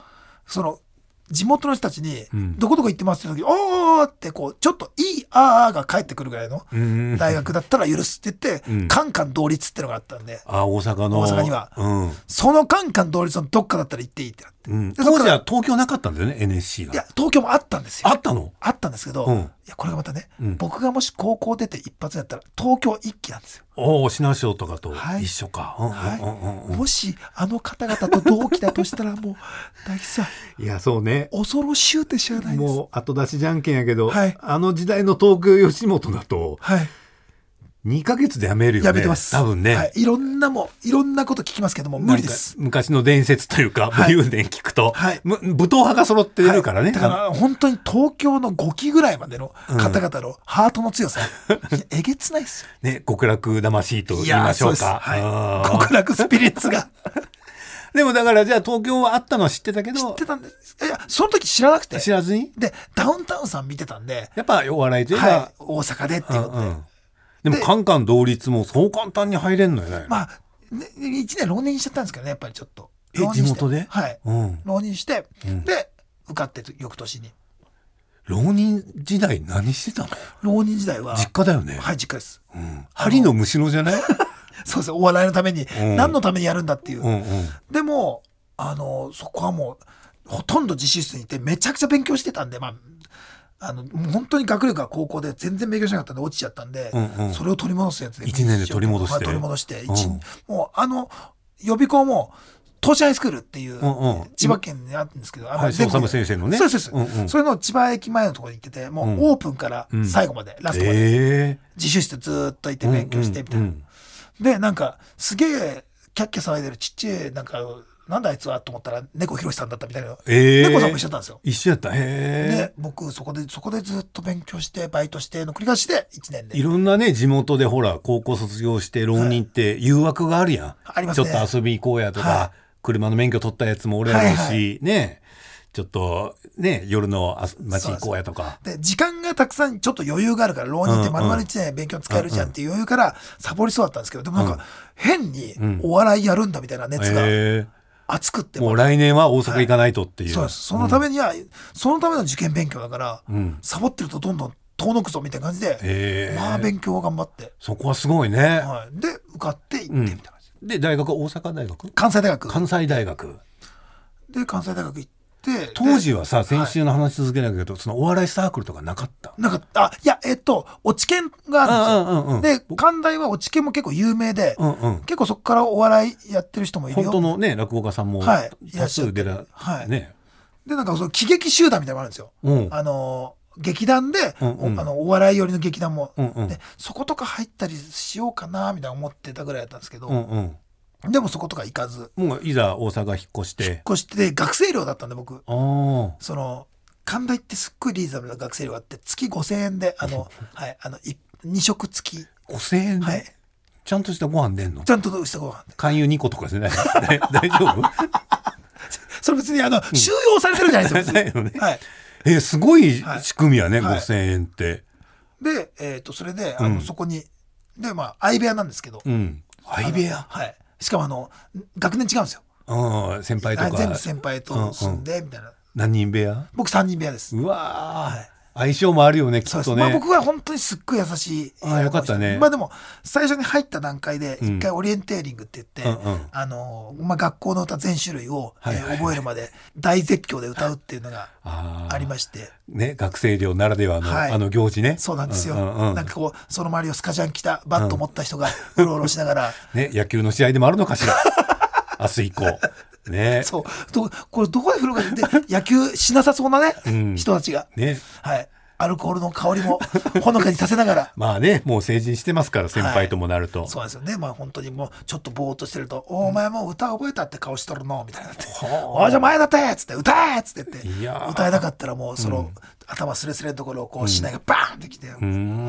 その地元の人たちにどこどこ行ってますって時、うん、おーってこうちょっといいあーが返ってくるぐらいの大学だったら許すって言って、うん、カンカン同率ってのがあったんで、 あ大阪の大阪には、うん、そのカンカン同率のどっかだったら行っていいってなって、 うん、当時は東京なかったんだよね エヌエスシー が。 いや東京もあったんですよ。 あったの？ あったんですけど、うん、いやこれがまたね、うん、僕がもし高校出て一発やったら東京一期なんですよ。 おお品庄とかと一緒か、 もしあの方々と同期だとしたらもう大吉さんいやそうね恐ろしゅうて知らないです。 もう後出しじゃんけんやけど、はい、あの時代の東京吉本だと、はい、にかげつで辞めるよね。 辞めてます多分ね、 はい、いろんなもいろんなこと聞きますけども無理です。 昔の伝説というか、はい、武勇伝聞くと、はい、武闘派が揃ってるからね、はい、 だから本当に東京のごきぐらいまでの方々のハートの強さ、うん、えげつないですよね。極楽魂と言いましょうか。 はい、極楽スピリッツがでもだからじゃあ東京はあったのは知ってたけど、 知ってたんです。いやその時知らなくて、 知らずにでダウンタウンさん見てたんで、 やっぱお笑いというか、 はい、大阪でっていうことで、うんうん、 でもカンカン同率もそう簡単に入れんのよね。 まあね、いちねん浪人しちゃったんですけどね、やっぱりちょっとえ地元で、 はい、うん、浪人して、うん、で受かって翌年に。 浪人時代何してたの？ 浪人時代は実家だよね。 はい実家です、 うん、針のむしろじゃないそうですお笑いのために、うん、何のためにやるんだっていう、うんうん、でもあのそこはもうほとんど自習室にいてめちゃくちゃ勉強してたんで、まああの本当に学力が高校で全然勉強しなかったんで落ちちゃったんで、うんうん、それを取り戻すやつでいちねんで取り戻して、 はい、取り戻して、うん、もうあの予備校も東芝ハイスクールっていう、うんうん、千葉県にあるんですけど、あの林修先生のね、 そうです、うんうん、それの千葉駅前のところに行ってて、もうオープンから最後まで、うん、ラストまで、えー、自習室ずっといて勉強してみたいな、うんうんうん、でなんかすげえキャッキャ騒いでるちっちゃいなんかなんだあいつはと思ったら猫ひろしさんだったみたいな、えー、猫さんも一緒だったんですよ。 一緒やった。へー。 で僕そこでそこでずっと勉強してバイトしての繰り返しでいちねんでいろんなね地元でほら高校卒業して浪人って誘惑があるやん、はい、 ありますね。 ちょっと遊び行こうやとか、はい、車の免許取ったやつも俺やろうし、はいはい、ねちょっとね夜の街行こうやとかで時間がたくさんちょっと余裕があるから浪人って丸々いちねん勉強使えるじゃんっていう余裕からサボりそうだったんですけど、でもなんか変にお笑いやるんだみたいな熱が、うんえー熱くってもう来年は大阪行かないとっていう、はい、 そうです。そのためには、うん、そのための受験勉強だから、うん、サボってるとどんどん遠のくぞみたいな感じで、えー、まあ勉強を頑張ってそこはすごいね、 はい、で受かって行ってみたいな感じ、 うん、で大学大阪大学関西大学関西大学で関西大学行って当時はさ先週の話続けなきゃけど、はい、そのお笑いサークルとかなかったなんかあいやえっと落研があるんですよ、うんうんうん、で関大は落研も結構有名で、うんうん、結構そこからお笑いやってる人もいるよ。 本当のね落語家さんも多数出ら、 はい、 ねでなんかその喜劇集団みたいなのがあるんですよ、うん、あの劇団で、うんうん、お, あのお笑い寄りの劇団も、うんうん、でそことか入ったりしようかなみたいな思ってたぐらいだったんですけど、うんうんでもそことか行かずもういざ大阪引っ越して引っ越して学生寮だったんで僕その関大ってすっごいリーズナブルな学生寮があって月ごせんえんであの、はい、あのに食付きごせんえんで、はい、ちゃんとしたご飯出んの？ ちゃんとしたご飯勧誘にことかじゃない大丈夫それ別にあの、うん、収容されてるじゃないですか別に、ねはい、 えー、すごい仕組みやね、はい、ごせんえんってで、えー、とそれであの、うん、そこにでまあ相部屋なんですけど、うん、 相部屋はいしかもあの学年違うんですよ、 うん、先輩とか全部先輩と住んでみたいな、うんうん、 何人部屋？ 僕さんにん部屋です。 うわ、はい、相性もあるよねきっとね。 まあ、僕は本当にすっごい優しい。 あよかったね。 まあでも最初に入った段階で一回オリエンテーリングって言って、うんうん、あのまあ、学校の歌全種類を、はいはいはい、えー、覚えるまで大絶叫で歌うっていうのがありまして、 ね、学生寮ならではの、はい、あの行事ね。 そうなんですよ、うんうんうん、なんかこうその周りをスカジャン着たバット持った人がうろうろしながら、 うん、ね、野球の試合でもあるのかしら明日以降ね、 そうどこれどこで風呂が出て野球しなさそうなね、うん、人たちが、ね、はい、アルコールの香りもほのかにさせながらまあねもう成人してますから先輩ともなると、 はい、そうなんですよね。まあ本当にもうちょっとぼーっとしてると、うん、お前もう歌覚えたって顔しとるのみたいになって、おいじゃあ前だってっつって歌えっつって言って、いや歌えなかったらもうその、うん、頭スレスレのところをこうしないがバーンってきて、うん、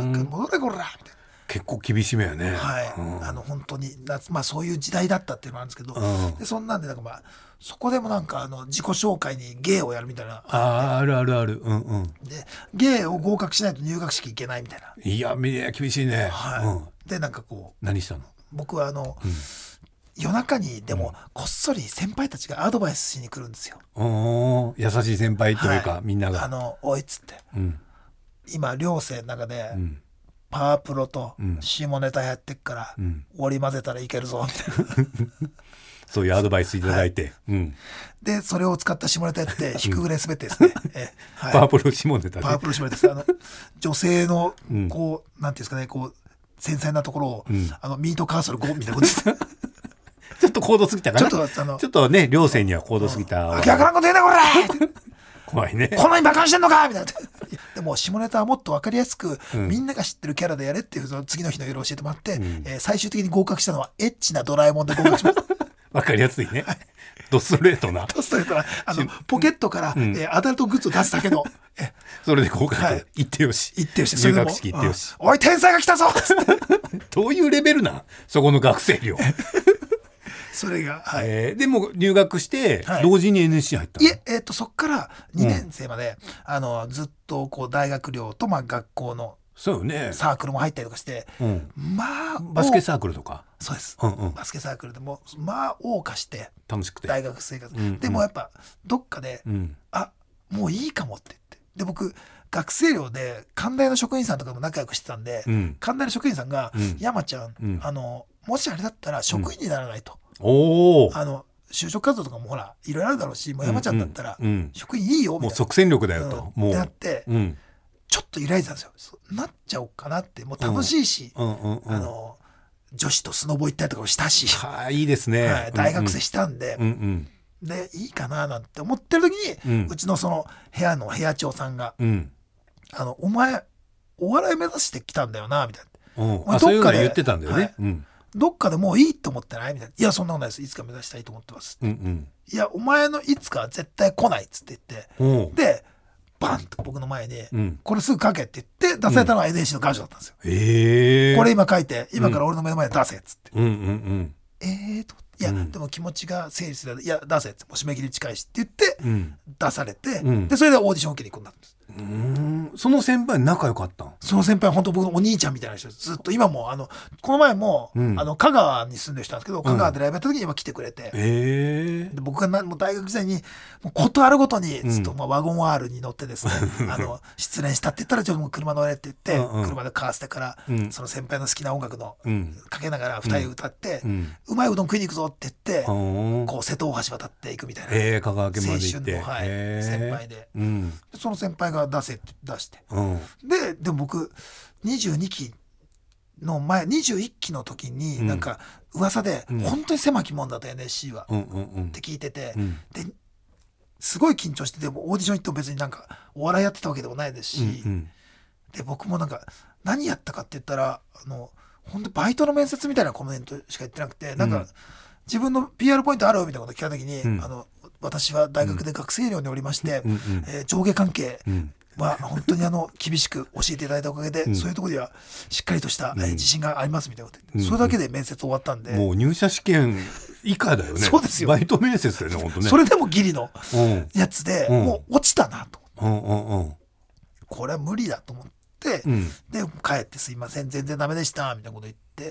戻れこらみたいな。 結構厳しめやね。 はい、うん、あの本当にまあそういう時代だったっていうのもあるんですけど、うん、でそんなんでなんかまあそこでもなんかあの自己紹介に芸をやるみたいなあ, あるあるある、うんうん、 で芸を合格しないと入学式行けないみたいな。 いや厳しいね、 はい、うん、でなんかこう何したの？ 僕はあの、うん、 夜中にでもこっそり先輩たちがアドバイスしに来るんですよ。 お優しい先輩というか、はい、みんながあのおいっつって、うん、今寮生の中で、うん、パワープロと下ネタやってっから、うん、織り交ぜたらいけるぞみたいなそういうアドバイスいただいて、はいうん、 でそれを使った下ネタやって低くれ滑ってですね、うんえはい、パワープロ下ネタでパワープロ下ネタですあの女性のこう、うん、なんていうんですかねこう繊細なところを、うん、あのミートカーソルごみたいなことですちょっと高度すぎたかな。ちょっとあのちょっとね寮生には高度すぎた。 わけわからんこと言うなこれ怖いね。 こんなにバカにしてんのかみたいな。でも下ネタはもっと分かりやすく、うん、みんなが知ってるキャラでやれっていうその次の日の夜教えてもらって、うんえー、最終的に合格したのはエッチなドラえもんで合格しました。 分かりやすいね。はい、ドストレートな。 ドストレートなあのポケットから、うんえー、アダルトグッズを出すだけの。 えそれで合格、はい、行ってよし。 行ってよし。 入学式行ってよし。 おい天才が来たぞ。 どういうレベルなそこの学生寮。 それが、はいえー、でも入学して同時に エヌエスシー 入ったの、 はい、いえ、えー、とそっからにねん生まで、うん、あのずっとこう大学寮とまあ学校のそうよねサークルも入ったりとかして、うん、まあバスケサークルとかそうです、 うんうん、 バスケサークルでもまあ謳歌して楽しくて大学生活、うんうん、でもやっぱどっかで、うん、あもういいかもって言ってで僕学生寮で関大の職員さんとかも仲良くしてたんで、うん、関大の職員さんが、うん、山ちゃん、うん、あのもしあれだったら職員にならないと、うんおあの就職活動とかもほらいろいろあるだろうしもう山ちゃんだったら職員いいよみたいな、うんうん、もう即戦力だよと、 うん、もうってなって、うん、ちょっと揺らいでたんですよなっちゃおうかなってもう楽しいし、うんうんうんうん、あの女子とスノボ行ったりとかもしたし、 はあ、いいですね、はい、 大学生したんで、うんうん、でいいかななんて思ってる時に、うん、うちのその部屋の部屋長さんが、うん、あのお前お笑い目指してきたんだよなみたいな、うん、 お前どっかでそういうの言ってたんだよね、はいうんどっかでもういいと思ってないみたいな。いやそんなことないです。いつか目指したいと思ってます、うんうん、いやお前のいつかは絶対来ないっつって言ってでバンと僕の前に、うん、これすぐ書けって言って出されたのが エヌエスシー の願書だったんですよ、うんえー、これ今書いて今から俺の目の前で出せっつって、うんうんうん、えーといや、うん、でも気持ちが整理するいや出せっつってもう締め切り近いしって言って、うん、出されて、うん、でそれでオーディション受けに行くんだったんです。 うーんその先輩仲良かったんその先輩は本当僕のお兄ちゃんみたいな人ですずっと今もあのこの前も、うん、あの香川に住んでる人なんですけど香川でライブやった時に今来てくれて、うん、で僕がなもう大学時代にもうことあるごとにずっと、まあ、ワゴン R に乗ってですね、うん、あの失恋したって言ったらちょっともう車乗れって言って、うんうん、車でカーステから、うん、その先輩の好きな音楽の、うん、かけながらふたり歌って、うん、うまいうどん食いに行くぞって言って、うん、こう瀬戸大橋渡っていくみたいな、 えー、香川県まで行って青春の、はい、先輩で、うん、でその先輩が出せって出して、うん、ででも僕にじゅうにきの前にじゅういっきの時になんか噂で本当に狭き門だと エヌエスシー は、うんうんうん、って聞いてて、うん、ですごい緊張してでもオーディション行っても別になんかお笑いやってたわけでもないですし、うんうん、で僕もなんか何やったかって言ったらあの本当バイトの面接みたいなコメントしか言ってなくてなんか、うん、自分の ピーアール ポイントあるみたいなこと聞いた時に、うん、あの私は大学で学生寮におりまして、うんうんえー、上下関係、うんまあ、本当にあの厳しく教えていただいたおかげで、うん、そういうところではしっかりとした、うん、自信がありますみたいなこと言って、うん、それだけで面接終わったんで、 もう入社試験以下だよね。 そうですよ。 バイト面接だよね本当ね。 それでもギリのやつで、うん、もう落ちたなと、うんうんうん、これは無理だと思って、うん、で帰ってすいません全然ダメでしたみたいなこと言って、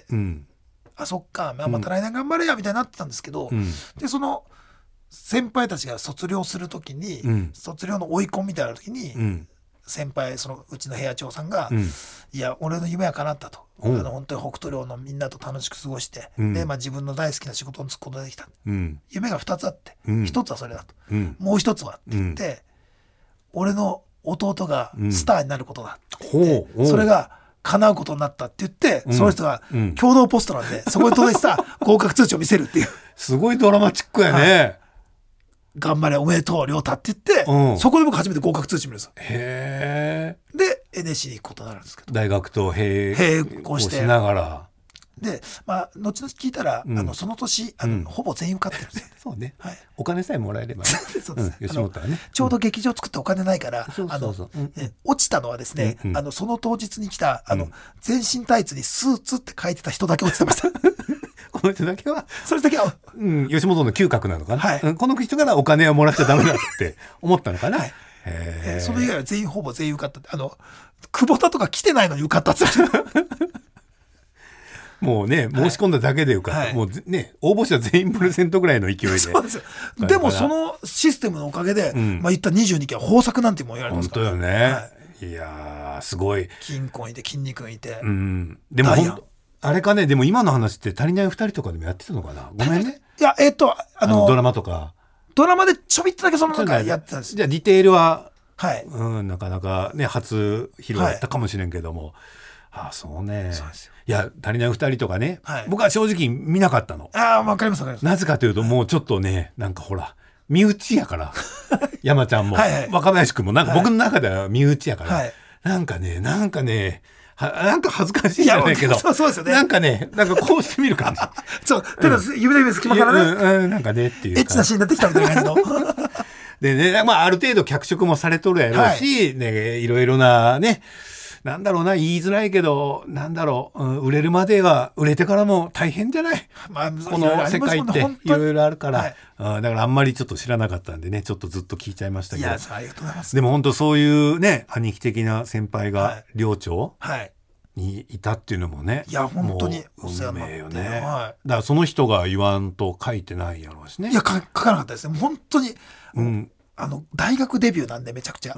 うん、あそっか、まあ、また来年頑張れやみたいになってたんですけど、うん、でその先輩たちが卒業するときに、うん、卒業の追い込みみたいな時に、うん先輩そのうちの部屋長さんが、うん、いや俺の夢は叶ったと、うん、あの本当に北斗寮のみんなと楽しく過ごして、うん、で、まあ、自分の大好きな仕事に就くことができた、うん、夢がふたつあって、うん、ひとつはそれだと、うん、もうひとつはって言って、うん、俺の弟がスターになることだって言って、うん、それが叶うことになったって言って、うん、その人が共同ポストなんで、うん、そこに届いてた合格通知を見せるっていうすごいドラマチックやね、はい頑張れおめでとう亮太って言って、うん、そこで僕初めて合格通知見るんですよ。 へーで エヌエスシー に行くことになるんですけど大学と並行しながらで、まあ、後々聞いたら、うん、あのその年あの、うん、ほぼ全員受かってるんでそうね、はい、お金さえもらえればねそうです、 うん、吉本はねちょうど劇場作ってお金ないから、うん、あのそうそうそう、うん、え落ちたのはですね、うん、あのその当日に来たあの、うん、全身タイツにスーツって書いてた人だけ落ちてましたこの人だけはそれだけは、 うん、吉本の嗅覚なのかな、はい、この人からお金をもらっちゃダメだって思ったのかな、はいえー、それ以外は全員ほぼ全員受かったあの久保田とか来てないのに受かったってもうね申し込んだだけでよかった、はい、もうね応募者全員プレゼントぐらいの勢いでそうですよ。でもそのシステムのおかげで、うん、まあ言ったにじゅうにきは豊作なんても言われてますから。 本当よね、はい、いやすごい。 金婚いて筋肉いて、 うん、でもほんあれかね、でも今の話って足りないふたりとかでもやってたのかな。ごめんね。 いやえっ、ー、とあのあのドラマとかドラマでちょびっとだけその中やってたんです。 じゃあディテールは、 はいうん、なかなかね初披露だったかもしれんけども、はい、ああそうね。そうですよ。いや足りないふたりとかね、はい、僕は正直見なかったの。 ああ分かります分かります。 なぜかというともうちょっとねなんかほら身内やから山ちゃんもはい、はい、若林くんもなんか僕の中では身内やから、はい、なんかねなんかねはなんか恥ずかしいじゃないけど、 そうそうですよね。 なんかね、なんかこうしてみる感じ。 そう、ただ、うん、指の指隙間からね、 うんうん、なんかねっていう。 エッチなシーンになってきたみたいな感じの。 でね、まあある程度脚色もされとるやろうし、はい、ね、いろいろなね、なんだろうな、言いづらいけど、なんだろう、うん、売れるまでは、売れてからも大変じゃない、まあ、この世界っていろいろあるから、はい、うん、だからあんまりちょっと知らなかったんでね、ちょっとずっと聞いちゃいましたけど。いや、 ありがとうございます。 でも本当そういうね、兄貴的な先輩が寮長、はいはいにいたっていうのもね、 いや本当にお世話になって運命よね、はい、だからその人が言わんと書いてないやろうしね。 いや書かなかったですね本当に、うん、あの大学デビューなんでめちゃくちゃ、うん、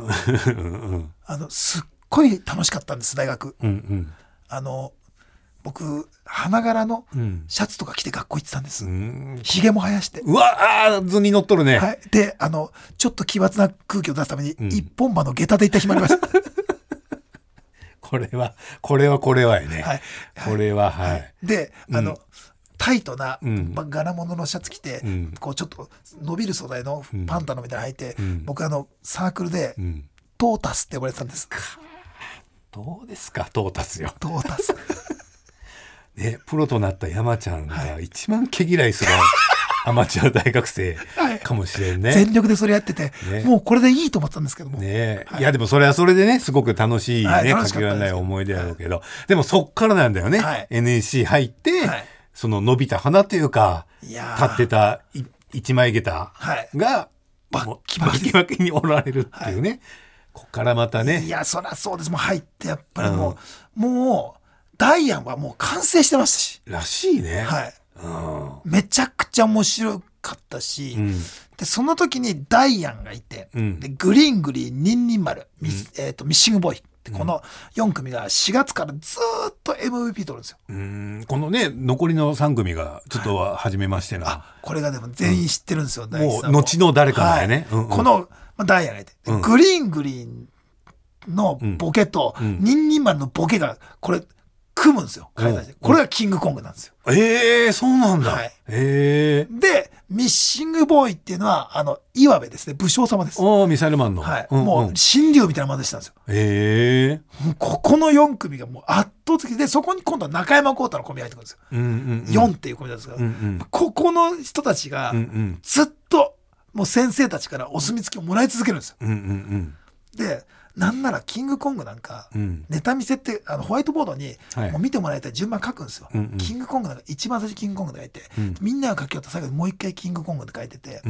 あのすっごい楽しかったんです大学、うんうん、あの僕花柄のシャツとか着て学校行ってたんです、うん、ひげも生やして、 うわあ図に乗っとるね、 はい、であのちょっと奇抜な空気を出すために、うん、一本歯の下駄で行った日もありましたこれはこれはこれはやね、はい、これははい、はい、 であの、うん、タイトな、うん、柄物のシャツ着て、うん、こうちょっと伸びる素材のパンタのみたいなの履いて、うん、僕あのサークルで、うん、トータスって呼ばれてたんです。 どうですかトータスよトータスね、プロとなった山ちゃんが一番毛嫌いする、はいアマチュア大学生かもしれんね、 はい、全力でそれやってて、ね、もうこれでいいと思ってたんですけども、 ねはい、いやでもそれはそれでねすごく楽しいね、はい、かけがえない思い出だろうけど、はい、でもそっからなんだよね、はい、エヌエスシー 入って、はい、その伸びた花というか立ってた一枚下駄が、はい、バッキバキバキに折られるっていうね、はい、こっからまたねいやそりゃそうです。もう入ってやっぱりもう、うん、もうダイアンはもう完成してましたしらしいね、 はいうん、めちゃくちゃ面白かったし、うん、でその時にダイアンがいて、うん、でグリーングリーンニンニン丸、うんえー、とミッシングボーイってこのよん組がしがつからずっと エムブイピー 取るんですよ。 うんこのね残りのさん組がちょっとは初めましてな、はい、 あこれがでも全員知ってるんですよ、うん、 もう後の誰かなんでね、はいうんうん、 この、まあ、ダイアンがいて、うん、グリーングリーンのボケと、うん、ニンニン丸のボケがこれ組むんですよ。これがキングコングなんですよ。 ええー、そうなんだ。はい、えー、で、ミッシングボーイっていうのは、あの、岩部ですね。武将様です。 おー、ミサイルマンの。 はい。うんうん、もう、神竜みたいなまでしたんですよ。 ええー。 ここのよん組がもう圧倒的で、そこに今度は中山浩太のコンビ入ってくるんですよ。うんうんうん、よんっていうコンビなんですが、うんうん、ここの人たちが、ずっと、もう先生たちからお墨付きをもらい続けるんですよ。うんうんうん、で、なんならキングコングなんか、うん、ネタ見せってあのホワイトボードに、はい、もう見てもらいたい順番書くんですよ、うんうん、キングコングなんか一番最初キングコングで書いて、うん、みんなが書き終わった最後にもう一回キングコングで書いてて、うんうん、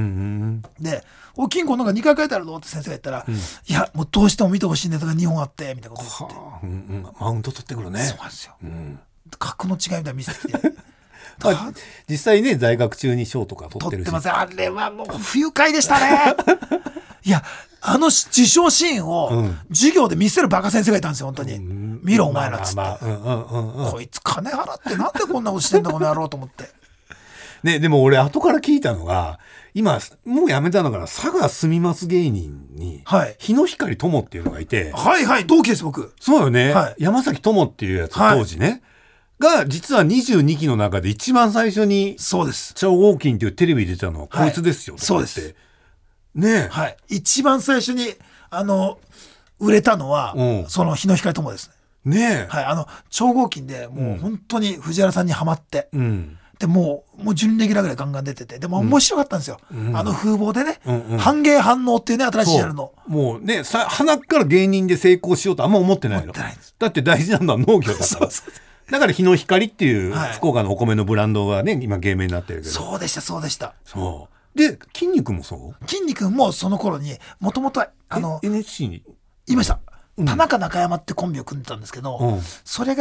でおキングコングなんかにかい書いてあるのって先生が言ったら、うん、いやもうどうしても見てほしいネタがにほんあってみたいなこと言って、はあうんうん、 マウント取ってくるね。 そうなんですよ、うん、格の違いみたいな見せてきてまあ、実際ね在学中に賞とか取ってるし取ってます。あれはもう不愉快でしたねいやあの受賞シーンを授業で見せるバカ先生がいたんですよ本当に、うん、見ろお前らっつって、まあまあうんうんうん、こいつ金払ってなんでこんなことしてんだこの野郎と思ってね、でも俺後から聞いたのが今もうやめたのかな佐賀住ます芸人に、はい、日野光友っていうのがいてはいはい同期です僕。 そうよね、はい、山崎友っていうやつ当時ね、はい、が実はにじゅうにきの中で一番最初にそうです超合金っていうテレビ出たのはこいつですよ、はい、 そうですね、 はい、一番最初にあの売れたのは、うん、その日野光友ですね。 ねえ、 はい、あの超合金でもう本当に藤原さんにハマって、うん、でもうもう準レギュラーぐらいガンガン出ててでも面白かったんですよ、うん、あの風貌でね、うんうん、反芸反応っていうね新しいジャンルのもうねさ鼻から芸人で成功しようとあんま思ってないの。 ないです。 だって大事なのは農業だからそうそうだから日の光っていう福岡のお米のブランドがね今芸名になってるけど。 そうでしたそうでした。 そうで筋肉もそう筋肉もその頃にもともとあのエヌエスシー にいました、うん、田中中山ってコンビを組んでたんですけど、うん、それが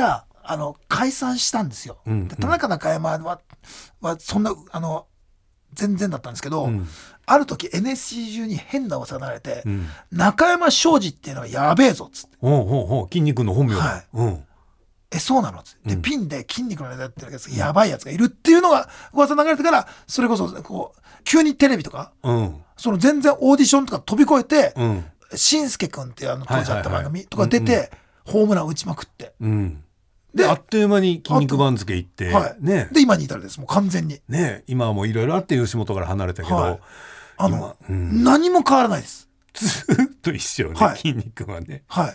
あの解散したんですよ、 うん、 で田中中山ははそんなあの全然だったんですけど、 うん、 ある時 エヌエスシー 中に変な噂が流れて、 うん、 中山昌司っていうのはやべえぞっつって、 おうおうおう筋肉の本名だ、 はい、 うん、 えそうなのっつって、でうん、 ピンで筋肉の間やってるやつがやばいやつがいるっていうのが噂流れてから、それこそこう急にテレビとか、うん、その全然オーディションとか飛び越えて、うん、しんすけくんっていうあの当時あった番組とか出て、はいはいはい、ホームラン打ちまくって、うん、 であっという間に筋肉番付行って、 はいね、で今に至るですもう完全に、 ね、今はもういろいろあって吉本から離れたけど、はい、 あの、うん、何も変わらないです。 ずっと一緒ね、はい、筋肉はね、 はい、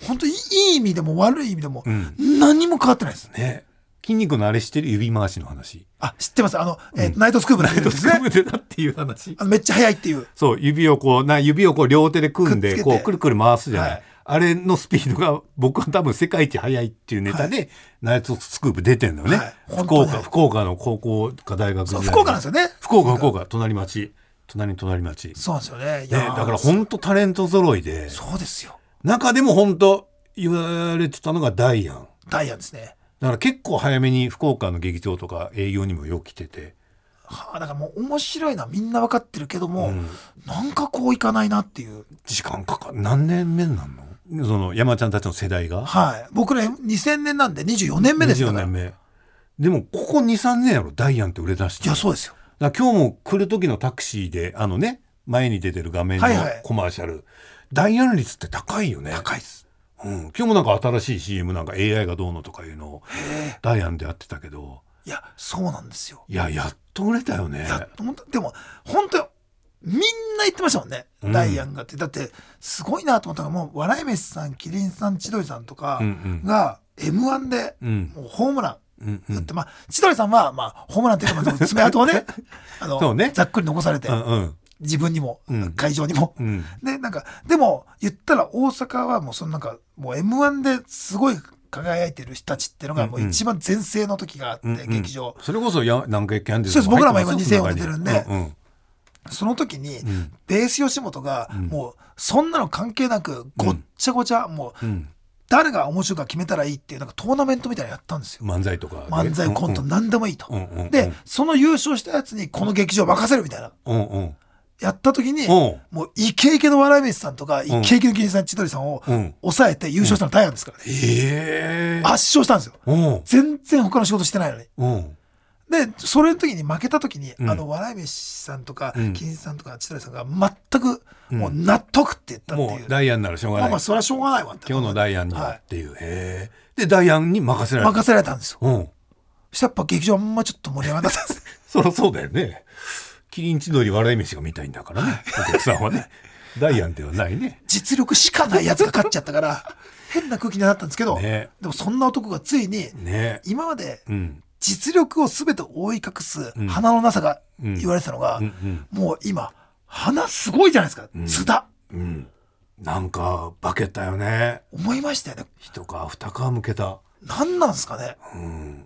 本当にいい意味でも悪い意味でも、うん、何も変わってないですね。筋肉のあれ知ってる？指回しの話。 あ、知ってます。あの、えーうん、ナイトスクープナイトスクープでだっていう話。 あのめっちゃ速いっていう。 そう、指をこうな指をこう両手で組んでこうくるくる回すじゃない。はい、あれのスピードが僕は多分世界一速いっていうネタで、はい、ナイトスクープ出てんのよね。はい、福岡、福岡の高校か大学時代。 福岡なんですよね。 福岡福岡隣町隣隣町。 そうなんですよね。 いやね、だから本当タレント揃いで。 そうですよ。 中でも本当言われてたのがダイアン。 ダイアンですね。 だから結構早めに福岡の劇場とか営業にもよく来てて、 はあ、だからもう面白いのはみんな分かってるけども、うん、なんかこういかないなっていう時間かかる。何年目になるの？その山ちゃんたちの世代が。 はい、僕らにせんねんなんでにじゅうよねんめですから。にじゅうよねんめでもここ にさんねんやろダイアンって売れ出して。 いやそうですよ。 だから今日も来る時のタクシーであのね前に出てる画面のコマーシャル、はいはい、ダイアン率って高いよね。 高いです。 うん、今日もなんか新しい シーエム なんか エーアイ がどうのとかいうのをダイアンでやってたけど、 いやそうなんですよ。 いややっと売れたよね。 やっとでも本当みんな言ってましたもんね、うん、ダイアンがって。だってすごいなと思ったのがもう笑い飯さんキリンさん千鳥さんとかが エムワン でもうホームラン、うんうん、まあ千鳥さんはまあホームランっていうか爪痕をねあのねざっくり残されて、うんうん、自分にも、うん、会場にも、うん、でなんかでも言ったら大阪はもうそのなんかもう エムワン ですごい輝いてる人たちっていうのがもう一番全盛の時があって、うんうん、劇場それこそや何回キャンディーズそうです。僕らも今にせんを出てるんで、うんうん、その時に、うん、ベース吉本がもうそんなの関係なくごっちゃごちゃ、うん、もう、うん誰が面白いか決めたらいいっていうなんかトーナメントみたいなのやったんですよ。 漫才とか漫才コント何でもいいと、うんうん、でその優勝したやつにこの劇場任せるみたいな、うんうん、やった時に、うん、もうイケイケの笑い飯さんとか、うん、イケイケの芸人さん千鳥さんを抑えて優勝したのダイアンですからね、うん、圧勝したんですよ、うん、全然他の仕事してないのに、うんでそれの時に負けた時に、うん、あの笑い飯さんとか、うん、金さんとか千鳥さんが全くもう納得って言ったっていう、うん、 もうダイアンならしょうがない、まあ、 まあそれはしょうがないわって今日のダイアンにはっていう、はい、へでダイアンに任せられた任せられたんですよ、うん、そしたらやっぱ劇場あんまちょっと盛り上がったんですそりゃそうだよね。キリン千鳥笑い飯が見たいんだからねお客さんはねダイアンではないね。 実力しかないやつが勝っちゃったから変な空気になったんですけど、ね、でもそんな男がついに、ね、今まで、うん実力を全て覆い隠す鼻のなさが言われてたのが、うんうんうん、もう今鼻すごいじゃないですか、うん、津田、うん、 なんか化けたよね。 思いましたよね。 一皮二皮むけた。 何なんですかね、 うん、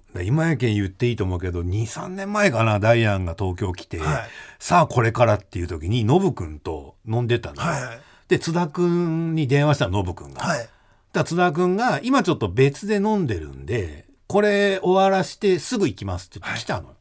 今やけん言っていいと思うけど にさんねんまえかなダイアンが東京来て、はい、さあこれからっていう時にノブくんと飲んでたの、はいはい、で津田くんに電話したノブくんが、はい、だ津田くんが今ちょっと別で飲んでるんでこれ終わらしてすぐ行きますって言って来たの、はい、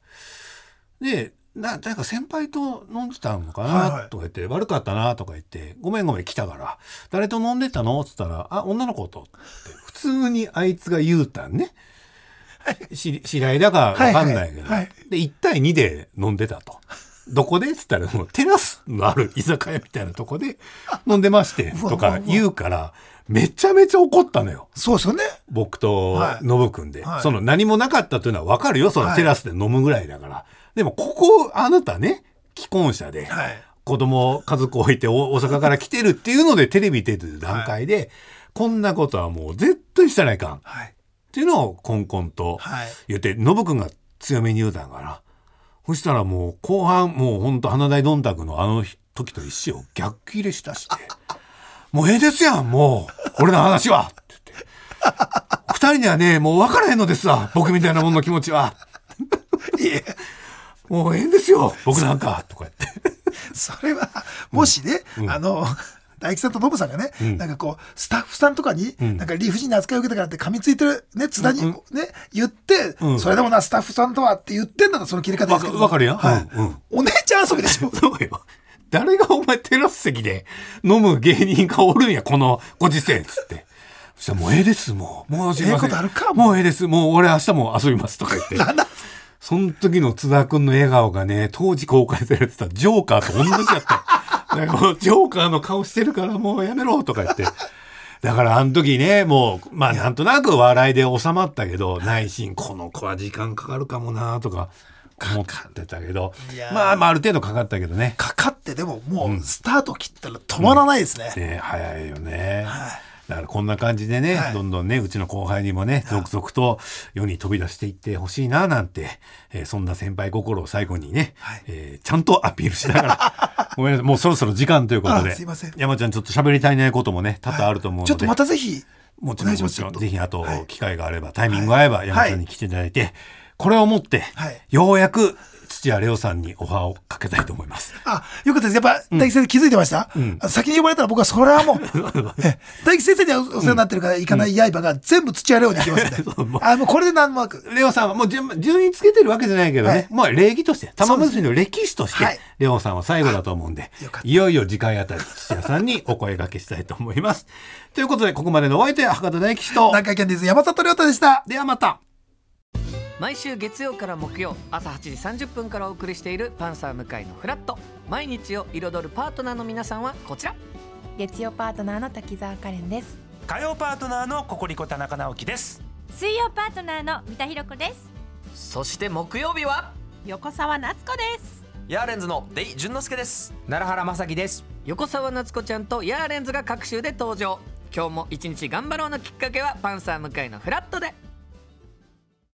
でな誰か先輩と飲んでたのかな、はいはい、とか言って悪かったなとか言ってごめんごめん来たから誰と飲んでたのって言ったらあ女の子とって普通にあいつが言うたんね、はい、知り合いだか分かんないけど、はいはいはい、でいち対にで飲んでたとどこでって言ったらもうテラスのある居酒屋みたいなとこで飲んでましてとか言うからめちゃめちゃ怒ったのよ。 そうですよね。 僕とノブくんで、はい、その何もなかったというのは分かるよ。そのテラスで飲むぐらいだから。はい、でもここあなたね既婚者で、はい、子供家族置いて大阪から来てるっていうのでテレビ出てる段階で、はい、こんなことはもう絶対したらいかん、はい、っていうのをコンコンと言って、はい、ノブくんが強めに言うたんかな。そしたらもう後半もうほんと花大どんたくのあの時と一緒よ逆切れしたしてもうええですやんもう俺の話はって言って二人にはねもう分からへんのですわ僕みたいなもんの気持ちはいえもうええんですよ僕なんかとか言ってそれはもしね、うん、あの大吉さんとノブさんがね、うん、なんかこうスタッフさんとかに、うん、なんか理不尽な扱いを受けたからって噛みついてるね津田に、うん、ね言って、うん、それでもなスタッフさんとはって言ってんだからその切り方ですけど、 わかるよ、 はいうんうん、お姉ちゃん遊びでしょ。 そうよ。誰がお前テラス席で飲む芸人がおるんやこのご時世っつって。そしたらもうええですもうもうすいません、 ええことあるかもうええですもう俺明日も遊びますとか言って。その時の津田君の笑顔がね当時公開されてたジョーカーと同じだった。だからもうジョーカーの顔してるからもうやめろとか言って。だからあの時ねもうまあなんとなく笑いで収まったけど内心この子は時間かかるかもなとか思ってたけどまあまあある程度かかったけどね。 かかってでももうスタート切ったら止まらないですね。 うん、ね早いよね。はいだからこんな感じでね、はい、どんどんねうちの後輩にもね続々と世に飛び出していってほしいななんて、えー、そんな先輩心を最後にね、はいえー、ちゃんとアピールしながらごめんなさいもうそろそろ時間ということで、 すいません山ちゃんちょっと喋り足りないこともね多々あると思うので、 はい、ちょっとまたぜひもちろんもちろんぜひあと機会があれば、はい、タイミングが合えば山ちゃんに来ていただいて、はい、これをもって、はい、ようやく土屋レオさんにオファーをかけたいと思います。 あ、よかったです。やっぱ、大吉先生気づいてました、うん、先に呼ばれたら僕はそれはもう、大吉先生にはお世話になってるから行かない刃が全部土屋レオに行きますんで。うん、あ、もうこれで何もレオさんはもう順位つけてるわけじゃないけどね、はい、もう礼儀として、玉結びの歴史として、はい、レオさんは最後だと思うんで、いよいよ次回あたり土屋さんにお声掛けしたいと思います。ということで、ここまでのお相手は博多大吉と、 南海キャンディーズ山里亮太でした。 ではまた。 毎週月曜から木曜朝はちじさんじゅっぷんからお送りしているパンサー向井のフラット。毎日を彩るパートナーの皆さんはこちら。 月曜パートナーの滝沢カレンです。 火曜パートナーのココリコ田中直樹です。 水曜パートナーの三田寛子です。 そして木曜日は横澤夏子です。 ヤーレンズのデイ淳之介です。 奈良原正樹です。 横澤夏子ちゃんとヤーレンズが各週で登場。今日も一日頑張ろうのきっかけはパンサー向井のフラットで。